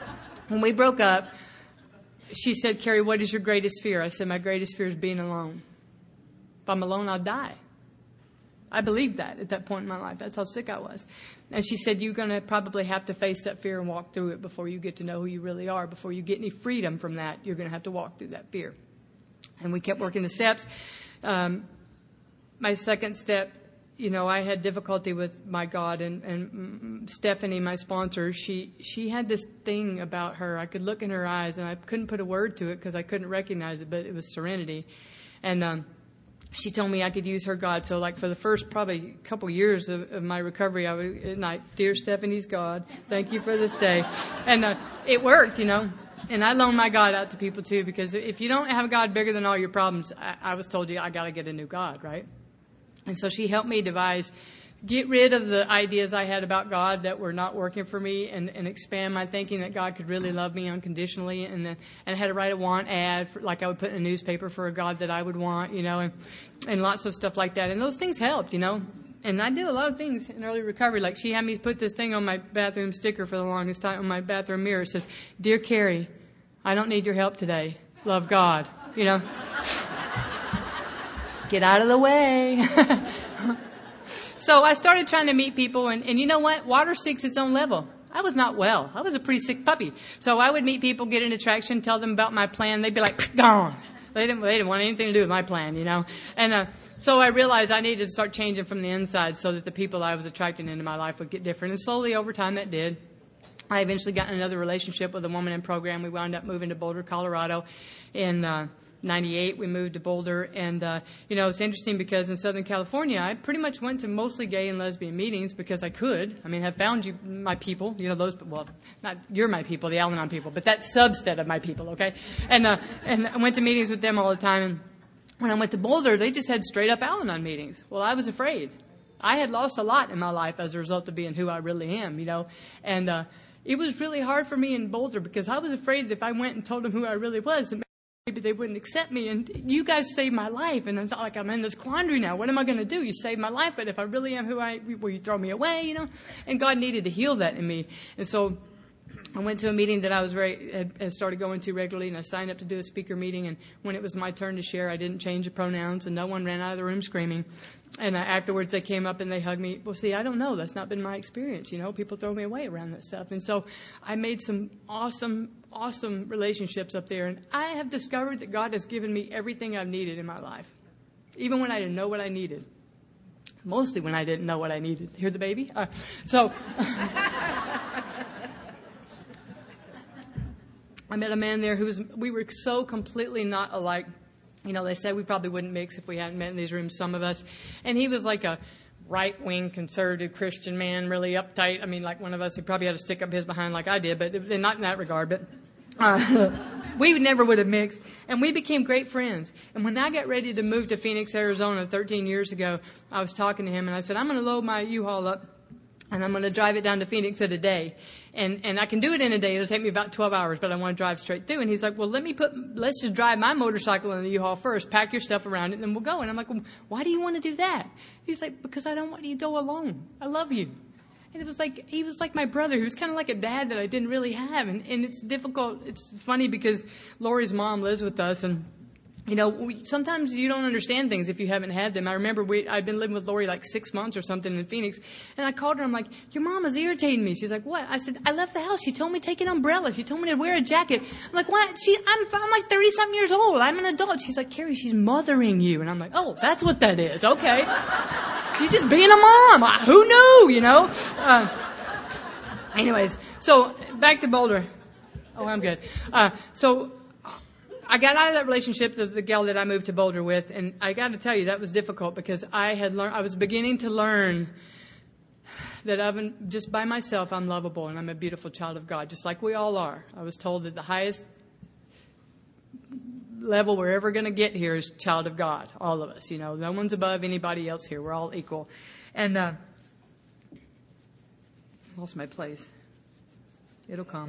she said, Carrie, what is your greatest fear? I said, my greatest fear is being alone. If I'm alone, I'll die. I believed that at that point in my life. That's how sick I was. And she said, you're going to probably have to face that fear and walk through it before you get to know who you really are. Before you get any freedom from that, you're going to have to walk through that fear. And we kept working the steps. My second step, I had difficulty with my God, and Stephanie, my sponsor, she had this thing about her. I could look in her eyes, and I couldn't put a word to it because I couldn't recognize it, but it was serenity. And she told me I could use her God. So for the first probably couple years of my recovery, I would at night, dear Stephanie's God, thank you for this day. And it worked, And I loan my God out to people too, because if you don't have a God bigger than all your problems, I was told I got to get a new God, right? And so she helped me get rid of the ideas I had about God that were not working for me, and expand my thinking that God could really love me unconditionally. And I had to write a want ad, I would put in a newspaper for a God that I would want, and lots of stuff like that. And those things helped, And I did a lot of things in early recovery. She had me put this thing on my bathroom sticker for the longest time, on my bathroom mirror. It says, Dear Carrie, I don't need your help today. Love God, Get out of the way. So I started trying to meet people, and you know what? Water seeks its own level. I was not well. I was a pretty sick puppy. So I would meet people, get an attraction, tell them about my plan. They'd be like, gone. They didn't want anything to do with my plan, And so I realized I needed to start changing from the inside so that the people I was attracting into my life would get different. And slowly over time that did. I eventually got in another relationship with a woman in program. We wound up moving to Boulder, Colorado in 98, we moved to Boulder. And, it's interesting because in Southern California, I pretty much went to mostly gay and lesbian meetings because I could. I mean, I found my people, not you're my people, the Al-Anon people, but that subset of my people, okay? And I went to meetings with them all the time. And when I went to Boulder, they just had straight up Al-Anon meetings. Well, I was afraid. I had lost a lot in my life as a result of being who I really am, and it was really hard for me in Boulder because I was afraid that if I went and told them who I really was, that maybe they wouldn't accept me. And you guys saved my life, and it's not like I'm in this quandary now. What am I going to do? You saved my life, but if I really am will you throw me away, And God needed to heal that in me. And so I went to a meeting that I was had started going to regularly, and I signed up to do a speaker meeting. And when it was my turn to share, I didn't change the pronouns, and no one ran out of the room screaming. And afterwards, they came up and they hugged me. Well, see, I don't know. That's not been my experience. People throw me away around that stuff. And so I made some awesome, awesome relationships up there. And I have discovered that God has given me everything I've needed in my life, even when I didn't know what I needed. Mostly when I didn't know what I needed. Hear the baby? I met a man there we were so completely not alike. They said we probably wouldn't mix if we hadn't met in these rooms, some of us. And he was like a right-wing conservative Christian man, really uptight. I mean, like one of us, he probably had to stick up his behind like I did, but not in that regard. But we never would have mixed. And we became great friends. And when I got ready to move to Phoenix, Arizona 13 years ago, I was talking to him, and I said, I'm going to load my U-Haul up, and I'm going to drive it down to Phoenix in a day. And I can do it in a day. It'll take me about 12 hours, but I want to drive straight through. And he's like, well, let's just drive my motorcycle in the U-Haul first, pack your stuff around it, and then we'll go. And I'm like, well, why do you want to do that? He's like, because I don't want you to go alone. I love you. And he was like my brother. He was kind of like a dad that I didn't really have. And it's difficult. It's funny because Lori's mom lives with us, and sometimes you don't understand things if you haven't had them. I remember I'd been living with Lori like 6 months or something in Phoenix, and I called her. I'm like, your mom is irritating me. She's like, what? I said, I left the house. She told me to take an umbrella. She told me to wear a jacket. I'm like, what? I'm like 30-something years old. I'm an adult. She's like, Carrie, she's mothering you. And I'm like, oh, that's what that is. Okay. She's just being a mom. Who knew, Anyways, so back to Boulder. Oh, I'm good. I got out of that relationship, the gal that I moved to Boulder with, and I got to tell you, that was difficult because I was beginning to learn that just by myself, I'm lovable and I'm a beautiful child of God, just like we all are. I was told that the highest level we're ever going to get here is child of God, all of us. No one's above anybody else here. We're all equal. And I lost my place. It'll come.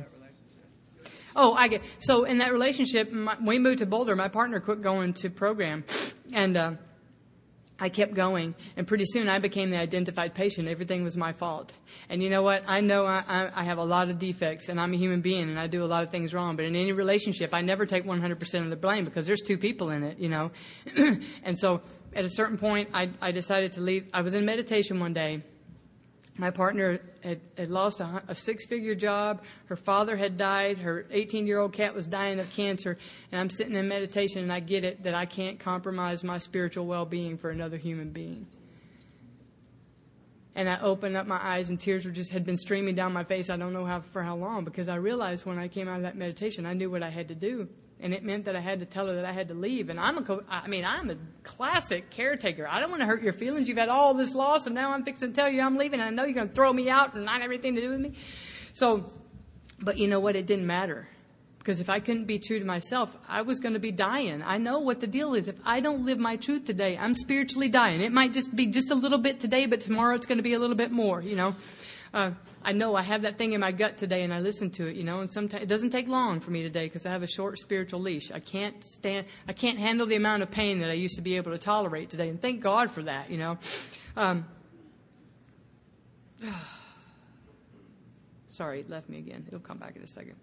So in that relationship, when we moved to Boulder, my partner quit going to program, and I kept going, and pretty soon I became the identified patient. Everything was my fault. And you know what? I know I have a lot of defects, and I'm a human being, and I do a lot of things wrong. But in any relationship, I never take 100% of the blame because there's two people in it, And so at a certain point, I decided to leave. I was in meditation one day. My partner had lost a six-figure job. Her father had died. Her 18-year-old cat was dying of cancer. And I'm sitting in meditation, and I get it that I can't compromise my spiritual well-being for another human being. And I opened up my eyes, and tears had been streaming down my face. I don't know for how long, because I realized when I came out of that meditation, I knew what I had to do. And it meant that I had to tell her that I had to leave. And I'm a classic caretaker. I don't want to hurt your feelings. You've had all this loss, and now I'm fixing to tell you I'm leaving. And I know you're going to throw me out and not have anything to do with me. So, but you know what? It didn't matter. Because if I couldn't be true to myself, I was going to be dying. I know what the deal is. If I don't live my truth today, I'm spiritually dying. It might just be just a little bit today, but tomorrow it's going to be a little bit more, I know I have that thing in my gut today, and I listen to it, and sometimes it doesn't take long for me today because I have a short spiritual leash. I can't handle the amount of pain that I used to be able to tolerate today, and thank God for that, Sorry, it left me again. It'll come back in a second.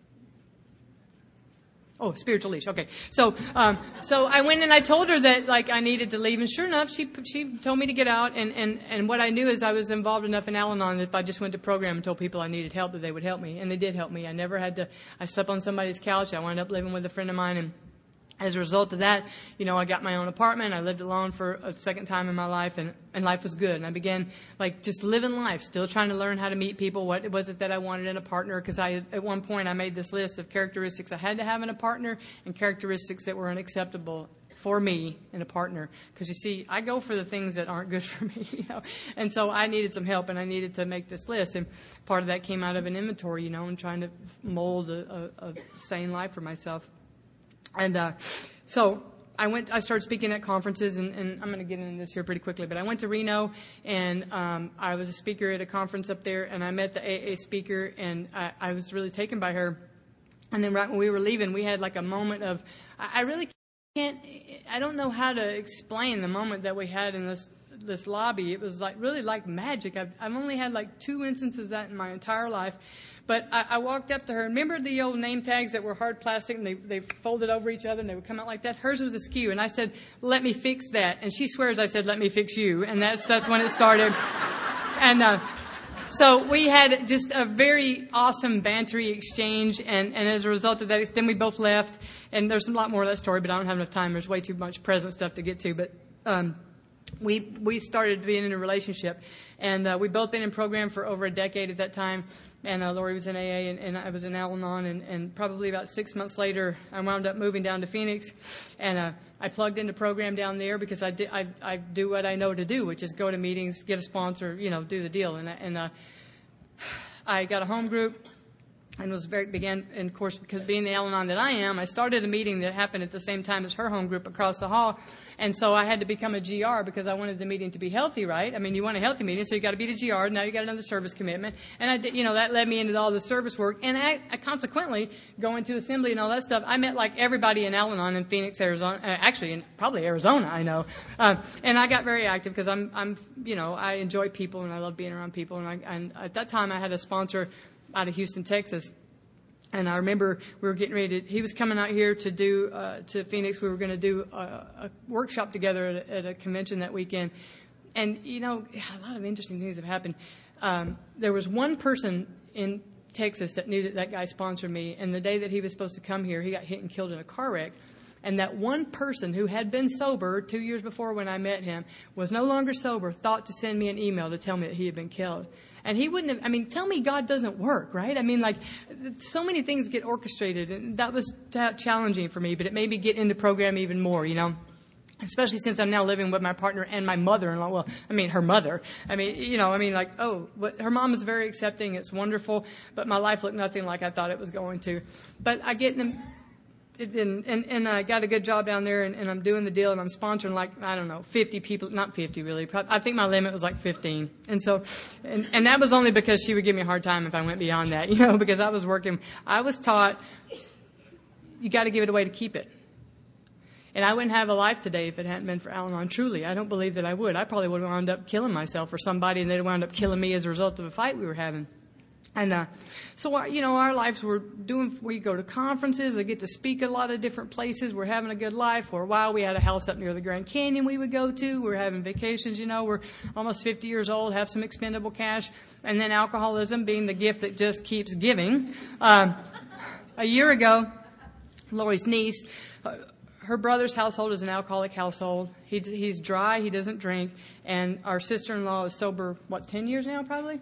Oh, spiritual leash. Okay. So I went and I told her that I needed to leave, and sure enough, she told me to get out. And what I knew is I was involved enough in Al-Anon that if I just went to program and told people I needed help, that they would help me, and they did help me. I slept on somebody's couch. I wound up living with a friend of mine, As a result of that, I got my own apartment. I lived alone for a second time in my life, and life was good. And I began just living life, still trying to learn how to meet people. What was it that I wanted in a partner? Because at one point I made this list of characteristics I had to have in a partner and characteristics that were unacceptable for me in a partner. Because you see, I go for the things that aren't good for me, And so I needed some help, and I needed to make this list. And part of that came out of an inventory, and trying to mold a sane life for myself. And so I started speaking at conferences, and I'm going to get into this here pretty quickly, but I went to Reno, and I was a speaker at a conference up there, and I met the AA speaker, and I was really taken by her. And then right when we were leaving, we had a moment of, I don't know how to explain the moment that we had in this lobby. It was really like magic. I've only had 2 instances of that in my entire life. But I walked up to her. Remember the old name tags that were hard plastic and they folded over each other and they would come out like that? Hers was askew. And I said, let me fix that. And she swears I said, let me fix you. And that's when it started. And so we had just a very awesome bantery exchange. And as a result of that, then we both left. And there's a lot more of that story, but I don't have enough time. There's way too much present stuff to get to. But we started being in a relationship. And we'd both been in program for over a decade at that time. And Lori was in AA, and I was in Al-Anon. And probably about 6 months later, I wound up moving down to Phoenix. And I plugged into program down there because I do what I know to do, which is go to meetings, get a sponsor, do the deal. And I got a home group. And of course, because being the Al-Anon that I am, I started a meeting that happened at the same time as her home group across the hall. And so I had to become a GR because I wanted the meeting to be healthy, right? I mean, you want a healthy meeting, so you got to be the GR. Now you got another service commitment. And I did, that led me into all the service work. And I consequently, going to assembly and all that stuff, I met everybody in Al-Anon in Phoenix, Arizona, actually in probably Arizona, I know. And I got very active because I enjoy people and I love being around people. And at that time I had a sponsor out of Houston, Texas. And I remember we were getting ready he was coming out here to do, to Phoenix. We were going to do a workshop together at a convention that weekend. And, a lot of interesting things have happened. There was one person in Texas that knew that guy sponsored me. And the day that he was supposed to come here, he got hit and killed in a car wreck. And that one person who had been sober 2 years before when I met him was no longer sober, thought to send me an email to tell me that he had been killed. And he wouldn't have, tell me God doesn't work, right? So many things get orchestrated, and that was challenging for me, but it made me get into program even more, especially since I'm now living with my partner and my mother-in-law. Well, her mother. Her mom is very accepting. It's wonderful, but my life looked nothing like I thought it was going to. But I get in and I got a good job down there, and I'm doing the deal, and I'm sponsoring 50 people, not 50 really. I think my limit was 15. And so, and that was only because she would give me a hard time if I went beyond that, because I was working. I was taught you got to give it away to keep it. And I wouldn't have a life today if it hadn't been for Al-Anon. Truly, I don't believe that I would. I probably would have wound up killing myself or somebody, and they'd wound up killing me as a result of a fight we were having. And so, our lives we go to conferences. I get to speak at a lot of different places. We're having a good life. For a while, we had a house up near the Grand Canyon we would go to. We're having vacations, We're almost 50 years old, have some expendable cash. And then alcoholism being the gift that just keeps giving. A year ago, Lori's niece, her brother's household is an alcoholic household. He's dry. He doesn't drink. And our sister-in-law is sober, 10 years now probably?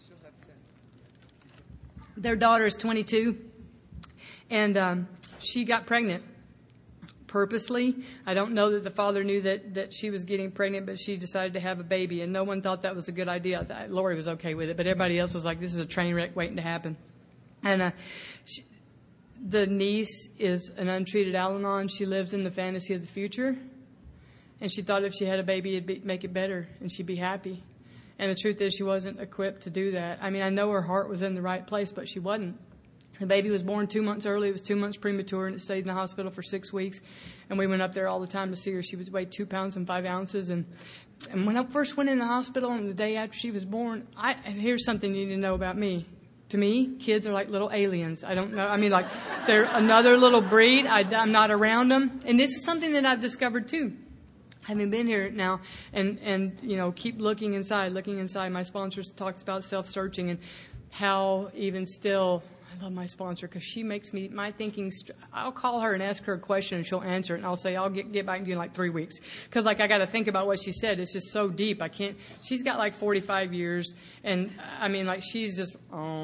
Their daughter is 22, and she got pregnant purposely. I don't know that the father knew that she was getting pregnant, but she decided to have a baby, and no one thought that was a good idea. Lori was okay with it, but everybody else was like, this is a train wreck waiting to happen. And the niece is an untreated Al-Anon. She lives in the fantasy of the future, and she thought if she had a baby, it'd make it better, and she'd be happy. And the truth is she wasn't equipped to do that. I know her heart was in the right place, but she wasn't. The baby was born 2 months early. It was 2 months premature, and it stayed in the hospital for 6 weeks. And we went up there all the time to see her. She weighed 2 pounds and 5 ounces. And when I first went in the hospital and the day after she was born, and here's something you need to know about me. To me, kids are like little aliens. I don't know. They're another little breed. I'm not around them. And this is something that I've discovered, too. Having been here now and keep looking inside. My sponsor talks about self-searching and how even still I love my sponsor because she makes my thinking. I'll call her and ask her a question and she'll answer it. And I'll say, I'll get back to you in like 3 weeks. Because like I got to think about what she said. It's just so deep. I can't. She's got like 45 years. And I mean, like she's just,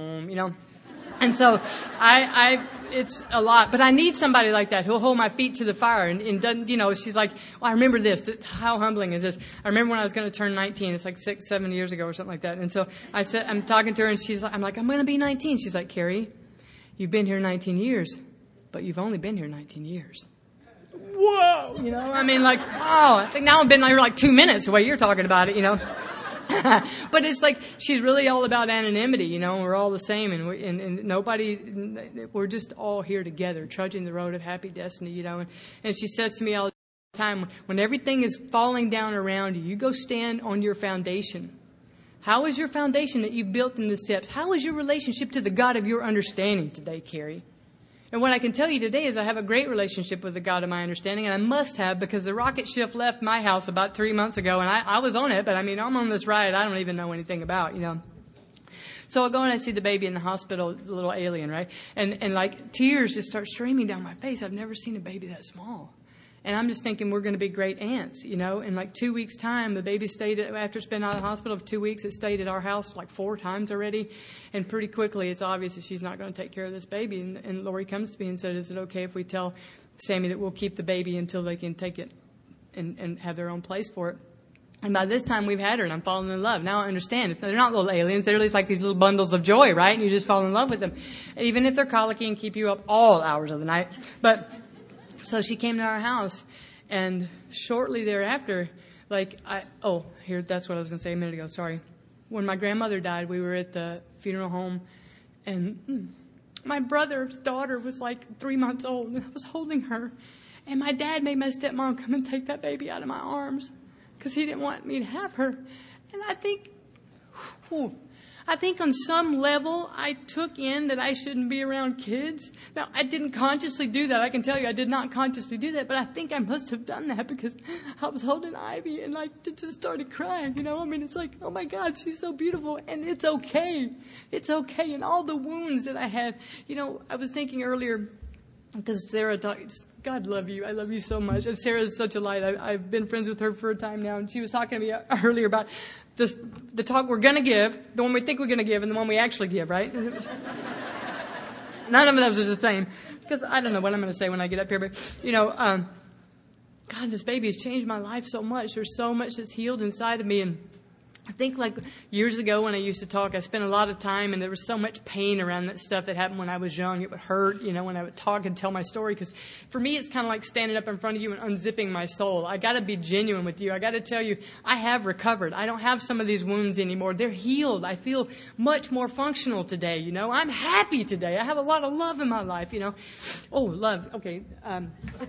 And so it's a lot, but I need somebody like that who'll hold my feet to the fire and doesn't, she's like, well, I remember this. How humbling is this? I remember when I was going to turn 19. It's like 6-7 years ago or something like that. And so I said, I'm talking to her and I'm like, I'm going to be 19. She's like, Carrie, you've been here 19 years, but you've only been here 19 years. Whoa. I mean, like, I think now I've been here like 2 minutes the way you're talking about it, But it's like she's really all about anonymity, We're all the same, and nobody. We're just all here together, trudging the road of happy destiny, And she says to me all the time, when everything is falling down around you, you go stand on your foundation. How is your foundation that you've built in the steps? How is your relationship to the God of your understanding today, Carrie? And what I can tell you today is I have a great relationship with the God of my understanding, and I must have because the rocket ship left my house about 3 months ago, and I was on it, but I mean, I'm on this ride I don't even know anything about, So I go and I see the baby in the hospital, the little alien, right? And like tears just start streaming down my face. I've never seen a baby that small. And I'm just thinking we're going to be great aunts, In like 2 weeks' time, the baby stayed, after it's been out of the hospital for 2 weeks, it stayed at our house like 4 times already. And pretty quickly, it's obvious that she's not going to take care of this baby. And Lori comes to me and said, is it okay if we tell Sammy that we'll keep the baby until they can take it and have their own place for it? And by this time, we've had her, and I'm falling in love. Now I understand. They're not little aliens. They're just like these little bundles of joy, right? And you just fall in love with them, even if they're colicky and keep you up all hours of the night. So she came to our house, and shortly thereafter, that's what I was going to say a minute ago, sorry. When my grandmother died, we were at the funeral home, and my brother's daughter was like 3 months old, and I was holding her, and my dad made my stepmom come and take that baby out of my arms because he didn't want me to have her. And I think on some level, I took in that I shouldn't be around kids. Now, I didn't consciously do that. I can tell you I did not consciously do that, but I think I must have done that because I was holding Ivy and just started crying, I mean, it's like, oh my God, she's so beautiful, and it's okay. It's okay. And all the wounds that I had, I was thinking earlier, because Sarah, God love you. I love you so much. And Sarah's such a light. I've been friends with her for a time now, and she was talking to me earlier about the talk we're going to give, the one we think we're going to give, and the one we actually give, right? None of those are the same. Because I don't know what I'm going to say when I get up here. But, God, this baby has changed my life so much. There's so much that's healed inside of me. And I think like years ago when I used to talk, I spent a lot of time, and there was so much pain around that stuff that happened when I was young. It would hurt, when I would talk and tell my story. Because for me, it's kind of like standing up in front of you and unzipping my soul. I got to be genuine with you. I got to tell you, I have recovered. I don't have some of these wounds anymore. They're healed. I feel much more functional today. I'm happy today. I have a lot of love in my life. Oh, love. Okay. All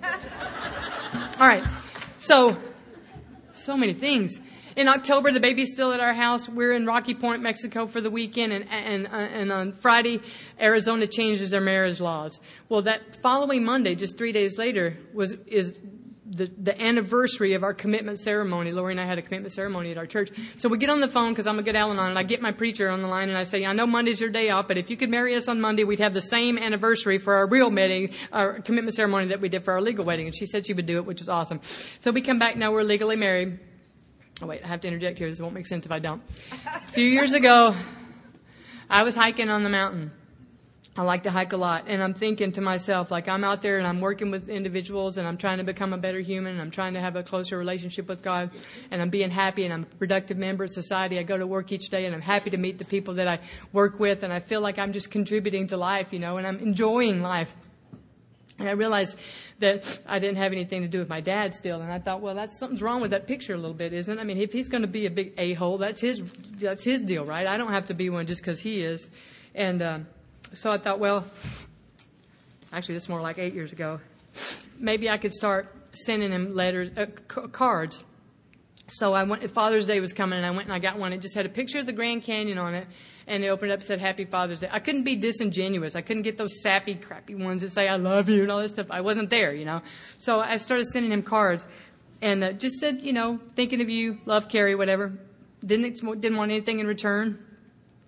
right. So many things. In October, the baby's still at our house. We're in Rocky Point, Mexico for the weekend, and on Friday, Arizona changes their marriage laws. Well, that following Monday, just 3 days later, is the anniversary of our commitment ceremony. Lori and I had a commitment ceremony at our church. So we get on the phone, because I'm a good Al-Anon, and I get my preacher on the line, and I say, I know Monday's your day off, but if you could marry us on Monday, we'd have the same anniversary for our real wedding, our commitment ceremony that we did for our legal wedding. And she said she would do it, which was awesome. So we come back, now we're legally married. Oh, wait, I have to interject here. This won't make sense if I don't. A few years ago, I was hiking on the mountain. I like to hike a lot. And I'm thinking to myself, like, I'm out there and I'm working with individuals and I'm trying to become a better human. And I'm trying to have a closer relationship with God. And I'm being happy and I'm a productive member of society. I go to work each day and I'm happy to meet the people that I work with. And I feel like I'm just contributing to life, and I'm enjoying life. And I realized that I didn't have anything to do with my dad still. And I thought, well, something's wrong with that picture a little bit, isn't it? I mean, if he's going to be a big a-hole, that's his deal, right? I don't have to be one just because he is. And so I thought, well, actually, this is more like 8 years ago. Maybe I could start sending him letters, cards. So I went. Father's Day was coming, and I went and I got one. It just had a picture of the Grand Canyon on it, and it opened up and said, Happy Father's Day. I couldn't be disingenuous. I couldn't get those sappy, crappy ones that say, I love you and all this stuff. I wasn't there, So I started sending him cards, and just said, thinking of you, love, Carrie, whatever. Didn't want anything in return.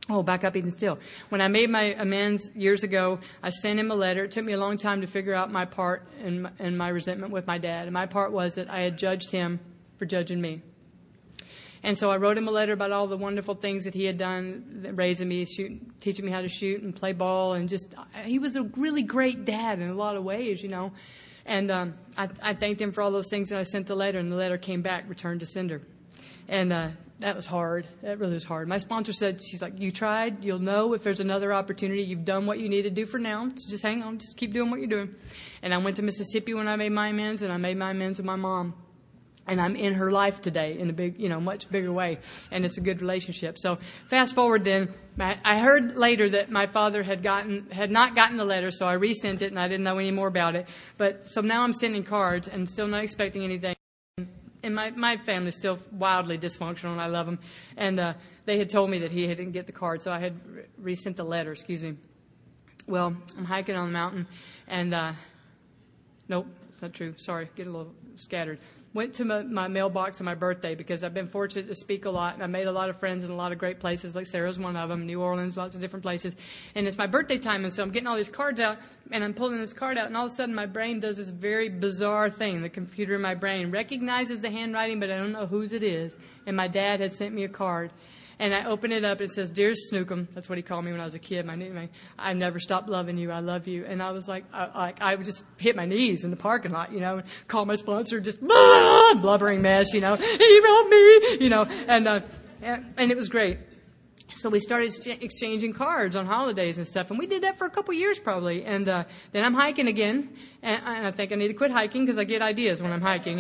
back up even still. When I made my amends years ago, I sent him a letter. It took me a long time to figure out my part in my resentment with my dad. And my part was that I had judged him for judging me. And so I wrote him a letter about all the wonderful things that he had done, raising me, teaching me how to shoot and play ball. And he was a really great dad in a lot of ways, you know. And I thanked him for all those things, and I sent the letter, and the letter came back, returned to sender. And that was hard. That really was hard. My sponsor said, she's like, you tried. You'll know if there's another opportunity. You've done what you need to do for now. So just hang on. Just keep doing what you're doing. And I went to Mississippi when I made my amends, and I made my amends with my mom. And I'm in her life today in a big, much bigger way. And it's a good relationship. So fast forward then, I heard later that my father had not gotten the letter, so I resent it, and I didn't know any more about it. But so now I'm sending cards and still not expecting anything. And my family's still wildly dysfunctional, and I love them. And they had told me that he didn't get the card, so I had resent the letter, Well, I'm hiking on the mountain, and nope, it's not true. Sorry, getting a little scattered. Went to my mailbox on my birthday because I've been fortunate to speak a lot, and I made a lot of friends in a lot of great places, like Sarah's one of them, New Orleans, lots of different places. And it's my birthday time, and so I'm getting all these cards out, and I'm pulling this card out, and all of a sudden my brain does this very bizarre thing. The computer in my brain recognizes the handwriting, but I don't know whose it is. And my dad had sent me a card. And I open it up, and it says, Dear Snookum. That's what he called me when I was a kid. My nickname. I never stopped loving you. I love you. And I was like, I would just hit my knees in the parking lot, and call my sponsor, just blubbering mess, he wrote me, and it was great. So we started exchanging cards on holidays and stuff, and we did that for a couple years probably. And then I'm hiking again, and I think I need to quit hiking because I get ideas when I'm hiking.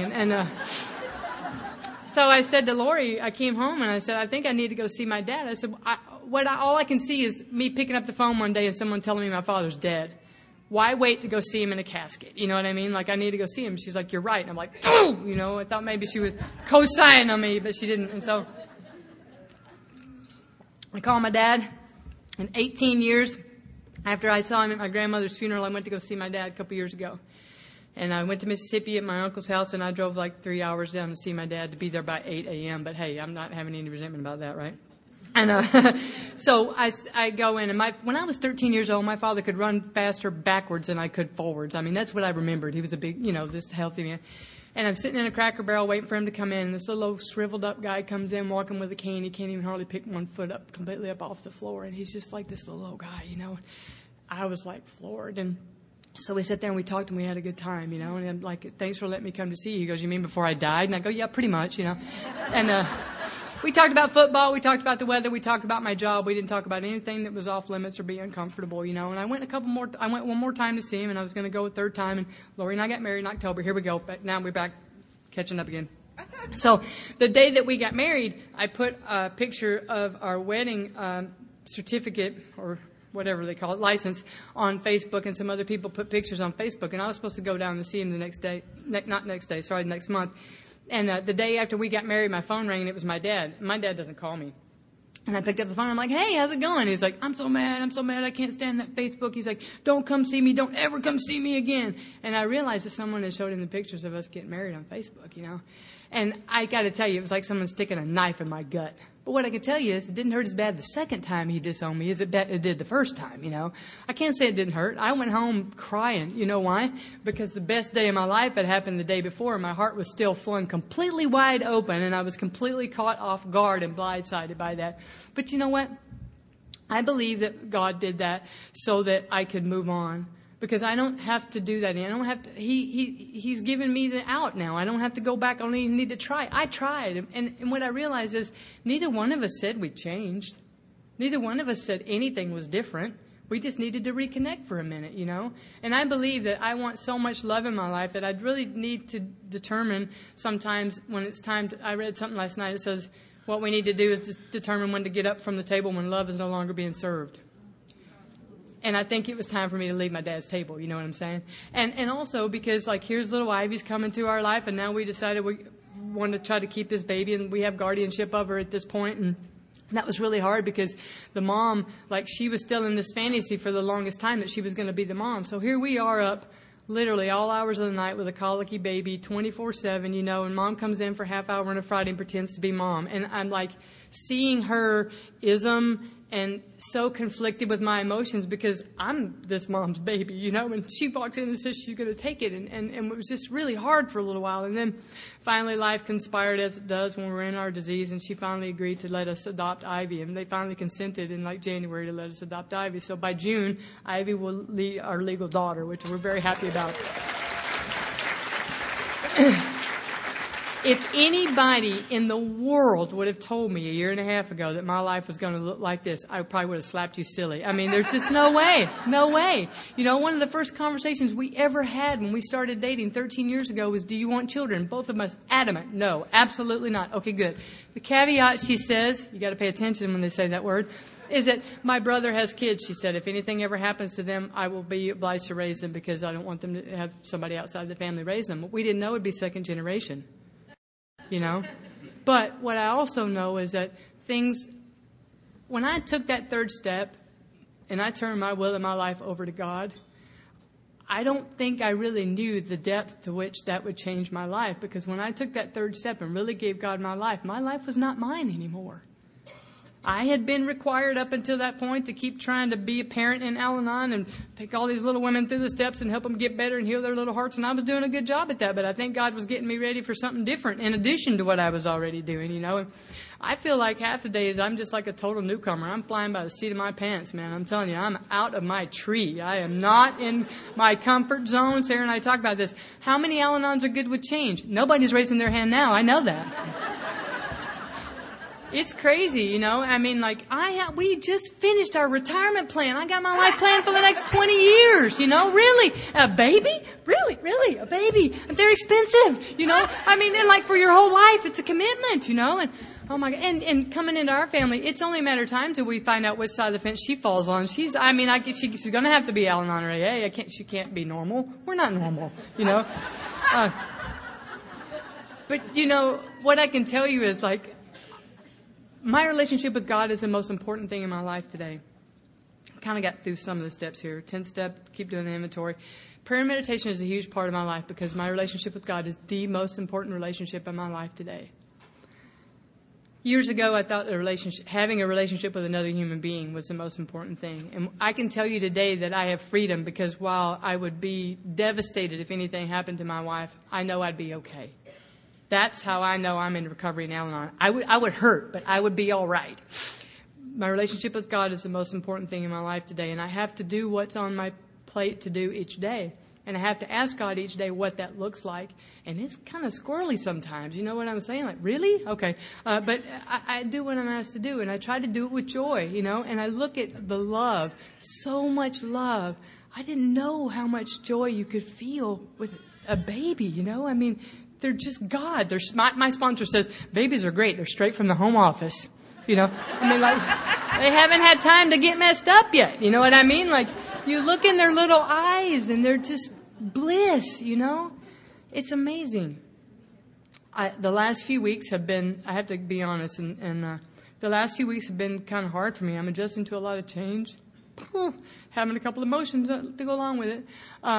So I said to Lori, I came home and I said, I think I need to go see my dad. I said, all I can see is me picking up the phone one day and someone telling me my father's dead. Why wait to go see him in a casket? You know what I mean? Like, I need to go see him. She's like, you're right. And I'm like, oh, I thought maybe she would co-sign on me, but she didn't. And so I called my dad. And 18 years after I saw him at my grandmother's funeral, I went to go see my dad a couple years ago. And I went to Mississippi at my uncle's house, and I drove like 3 hours down to see my dad to be there by 8 a.m. But, hey, I'm not having any resentment about that, right? And so I go in, and when I was 13 years old, my father could run faster backwards than I could forwards. I mean, that's what I remembered. He was a big, this healthy man. And I'm sitting in a Cracker Barrel waiting for him to come in, and this little old shriveled up guy comes in walking with a cane. He can't even hardly pick one foot up, completely up off the floor. And he's just like this little old guy, I was like floored. And so we sat there and we talked and we had a good time, and I'm like, thanks for letting me come to see you. He goes, you mean before I died? And I go, yeah, pretty much, And we talked about football. We talked about the weather. We talked about my job. We didn't talk about anything that was off limits or be uncomfortable, And I went one more time to see him, and I was going to go a third time. And Lori and I got married in October. Here we go. But now we're back catching up again. So the day that we got married, I put a picture of our wedding certificate or whatever they call it, license, on Facebook, and some other people put pictures on Facebook, and I was supposed to go down and see him the next month. And the day after we got married, my phone rang, and it was my dad. My dad doesn't call me. And I picked up the phone, I'm like, hey, how's it going? He's like, I'm so mad, I can't stand that Facebook. He's like, don't come see me, don't ever come see me again. And I realized that someone had showed him the pictures of us getting married on Facebook, And I got to tell you, it was like someone sticking a knife in my gut. But what I can tell you is it didn't hurt as bad the second time he disowned me as it did the first time, I can't say it didn't hurt. I went home crying. You know why? Because the best day of my life had happened the day before. My heart was still flung completely wide open, and I was completely caught off guard and blindsided by that. But you know what? I believe that God did that so that I could move on. Because I don't have to do that. I don't have to. He's given me the out now. I don't have to go back. I don't even need to try. I tried. And what I realized is neither one of us said we changed. Neither one of us said anything was different. We just needed to reconnect for a minute, And I believe that I want so much love in my life that I'd really need to determine sometimes when it's time to. I read something last night that says what we need to do is just determine when to get up from the table when love is no longer being served. And I think it was time for me to leave my dad's table. You know what I'm saying? And also because, here's little Ivy's coming to our life, and now we decided we want to try to keep this baby, and we have guardianship of her at this point. And that was really hard because the mom, she was still in this fantasy for the longest time that she was going to be the mom. So here we are up literally all hours of the night with a colicky baby 24/7, and mom comes in for half hour on a Friday and pretends to be mom. And I'm seeing her ism and so conflicted with my emotions because I'm this mom's baby, you know, and she walks in and says she's going to take it. And it was just really hard for a little while. And then finally life conspired as it does when we're in our disease, and she finally agreed to let us adopt Ivy. And they finally consented in like January to let us adopt Ivy. So by June, Ivy will be our legal daughter, which we're very happy about. If anybody in the world would have told me a year and a half ago that my life was going to look like this, I probably would have slapped you silly. I mean, there's just no way. No way. You know, one of the first conversations we ever had when we started dating 13 years ago was, do you want children? Both of us adamant. No, absolutely not. Okay, good. The caveat, she says, you got to pay attention when they say that word, is that my brother has kids. She said, if anything ever happens to them, I will be obliged to raise them because I don't want them to have somebody outside the family raise them. What we didn't know would be second generation. You know, but what I also know is that when I took that third step and I turned my will and my life over to God, I don't think I really knew the depth to which that would change my life, because when I took that third step and really gave God my life was not mine anymore. I had been required up until that point to keep trying to be a parent in Al-Anon and take all these little women through the steps and help them get better and heal their little hearts. And I was doing a good job at that, but I think God was getting me ready for something different in addition to what I was already doing, you know. And I feel like half the days I'm just like a total newcomer. I'm flying by the seat of my pants, man. I'm telling you, I'm out of my tree. I am not in my comfort zone. Sarah and I talk about this. How many Al-Anons are good with change? Nobody's raising their hand now. I know that. It's crazy, you know. I mean, like, we just finished our retirement plan. I got my life planned for the next 20 years, you know. Really? A baby? Really? A baby? They're expensive, you know. I mean, and like for your whole life, it's a commitment, you know. And oh my God, and coming into our family, it's only a matter of time till we find out which side of the fence she falls on. She's going to have to be Al-Anon or AA. She can't be normal. We're not normal, you know. But, you know, what I can tell you is, like, my relationship with God is the most important thing in my life today. I kind of got through some of the steps here. 10 steps, keep doing the inventory. Prayer and meditation is a huge part of my life because my relationship with God is the most important relationship in my life today. Years ago, I thought having a relationship with another human being was the most important thing. And I can tell you today that I have freedom because while I would be devastated if anything happened to my wife, I know I'd be okay. That's how I know I'm in recovery in Al-Anon. I would hurt, but I would be all right. My relationship with God is the most important thing in my life today, and I have to do what's on my plate to do each day. And I have to ask God each day what that looks like. And it's kind of squirrely sometimes. You know what I'm saying? Like, really? Okay. But I do what I'm asked to do, and I try to do it with joy, you know. And I look at the love, so much love. I didn't know how much joy you could feel with a baby, you know. I mean, they're just God. My sponsor says, babies are great. They're straight from the home office. You know, I mean, like, they haven't had time to get messed up yet. You know what I mean? Like, you look in their little eyes and they're just bliss, you know? It's amazing. The last few weeks have been, I have to be honest, and the last few weeks have been kind of hard for me. I'm adjusting to a lot of change. Having a couple emotions to go along with it.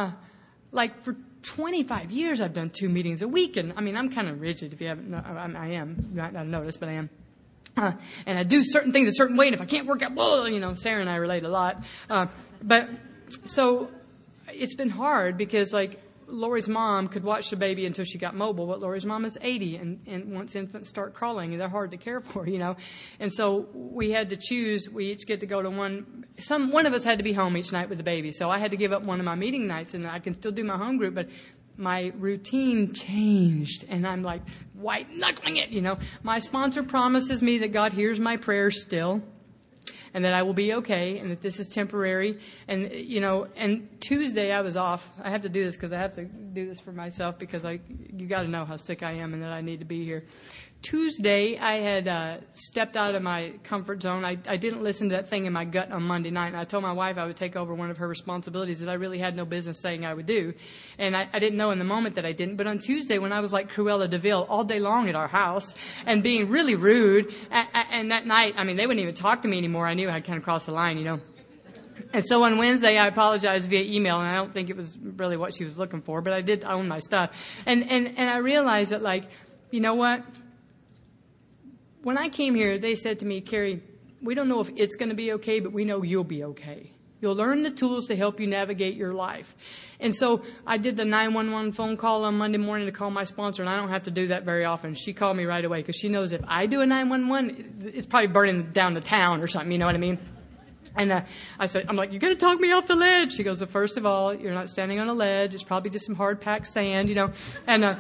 Like, for 25 years, I've done 2 meetings a week. And, I mean, I'm kind of rigid, if you haven't, I am. You might not notice, but I am. And I do certain things a certain way, and if I can't work out, well, you know, Sarah and I relate a lot. But, so, it's been hard because, like, Lori's mom could watch the baby until she got mobile, but Lori's mom is 80, and once infants start crawling, they're hard to care for, you know. And so we had to choose. We each get to go to one of us had to be home each night with the baby. So I had to give up one of my meeting nights, and I can still do my home group, but my routine changed, and I'm like white-knuckling it, you know. My sponsor promises me that God hears my prayers still, and that I will be okay, and that this is temporary. And, you know, and Tuesday I was off. I have to do this because I have to do this for myself because you got to know how sick I am and that I need to be here. Tuesday, I had stepped out of my comfort zone. I didn't listen to that thing in my gut on Monday night, and I told my wife I would take over one of her responsibilities that I really had no business saying I would do. And I didn't know in the moment that I didn't. But on Tuesday, when I was like Cruella de Vil all day long at our house and being really rude, and that night, I mean, they wouldn't even talk to me anymore. I knew I'd kind of crossed the line, you know. And so on Wednesday, I apologized via email, and I don't think it was really what she was looking for, but I did own my stuff. And I realized that, like, you know what? When I came here, they said to me, Carrie, we don't know if it's going to be okay, but we know you'll be okay. You'll learn the tools to help you navigate your life. And so I did the 911 phone call on Monday morning to call my sponsor, and I don't have to do that very often. She called me right away because she knows if I do a 911, it's probably burning down the town or something, you know what I mean? And I said, I'm like, you're going to talk me off the ledge. She goes, well, first of all, you're not standing on a ledge. It's probably just some hard-packed sand, you know. And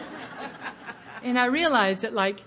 I realized that, like,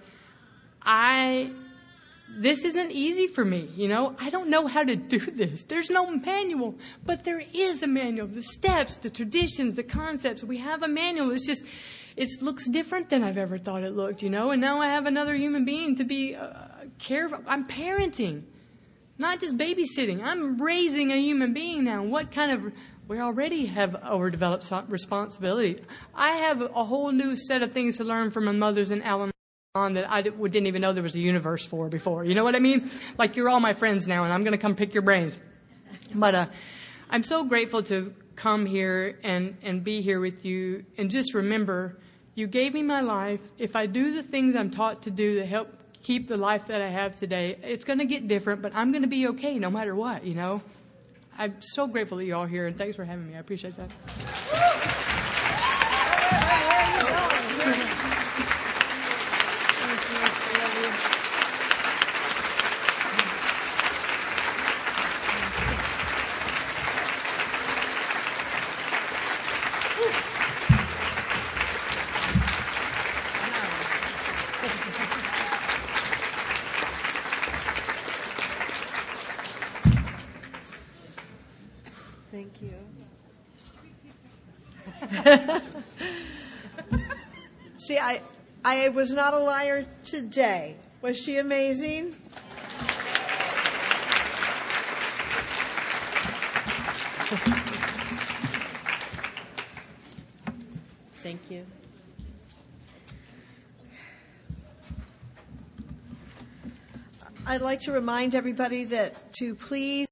this isn't easy for me, you know. I don't know how to do this. There's no manual, but there is a manual. The steps, the traditions, the concepts. We have a manual. It looks different than I've ever thought it looked, you know. And now I have another human being to be careful. I'm parenting, not just babysitting. I'm raising a human being now. We already have overdeveloped responsibility. I have a whole new set of things to learn from my mothers in Al-Anon that I didn't even know there was a universe for before. You know what I mean? Like, you're all my friends now, and I'm going to come pick your brains. But I'm so grateful to come here and be here with you. And just remember, you gave me my life. If I do the things I'm taught to do to help keep the life that I have today, it's going to get different, but I'm going to be okay no matter what, you know? I'm so grateful that you're all here, and thanks for having me. I appreciate that. Thank you. See, I was not a liar today. Was she amazing? Thank you. I'd like to remind everybody that to please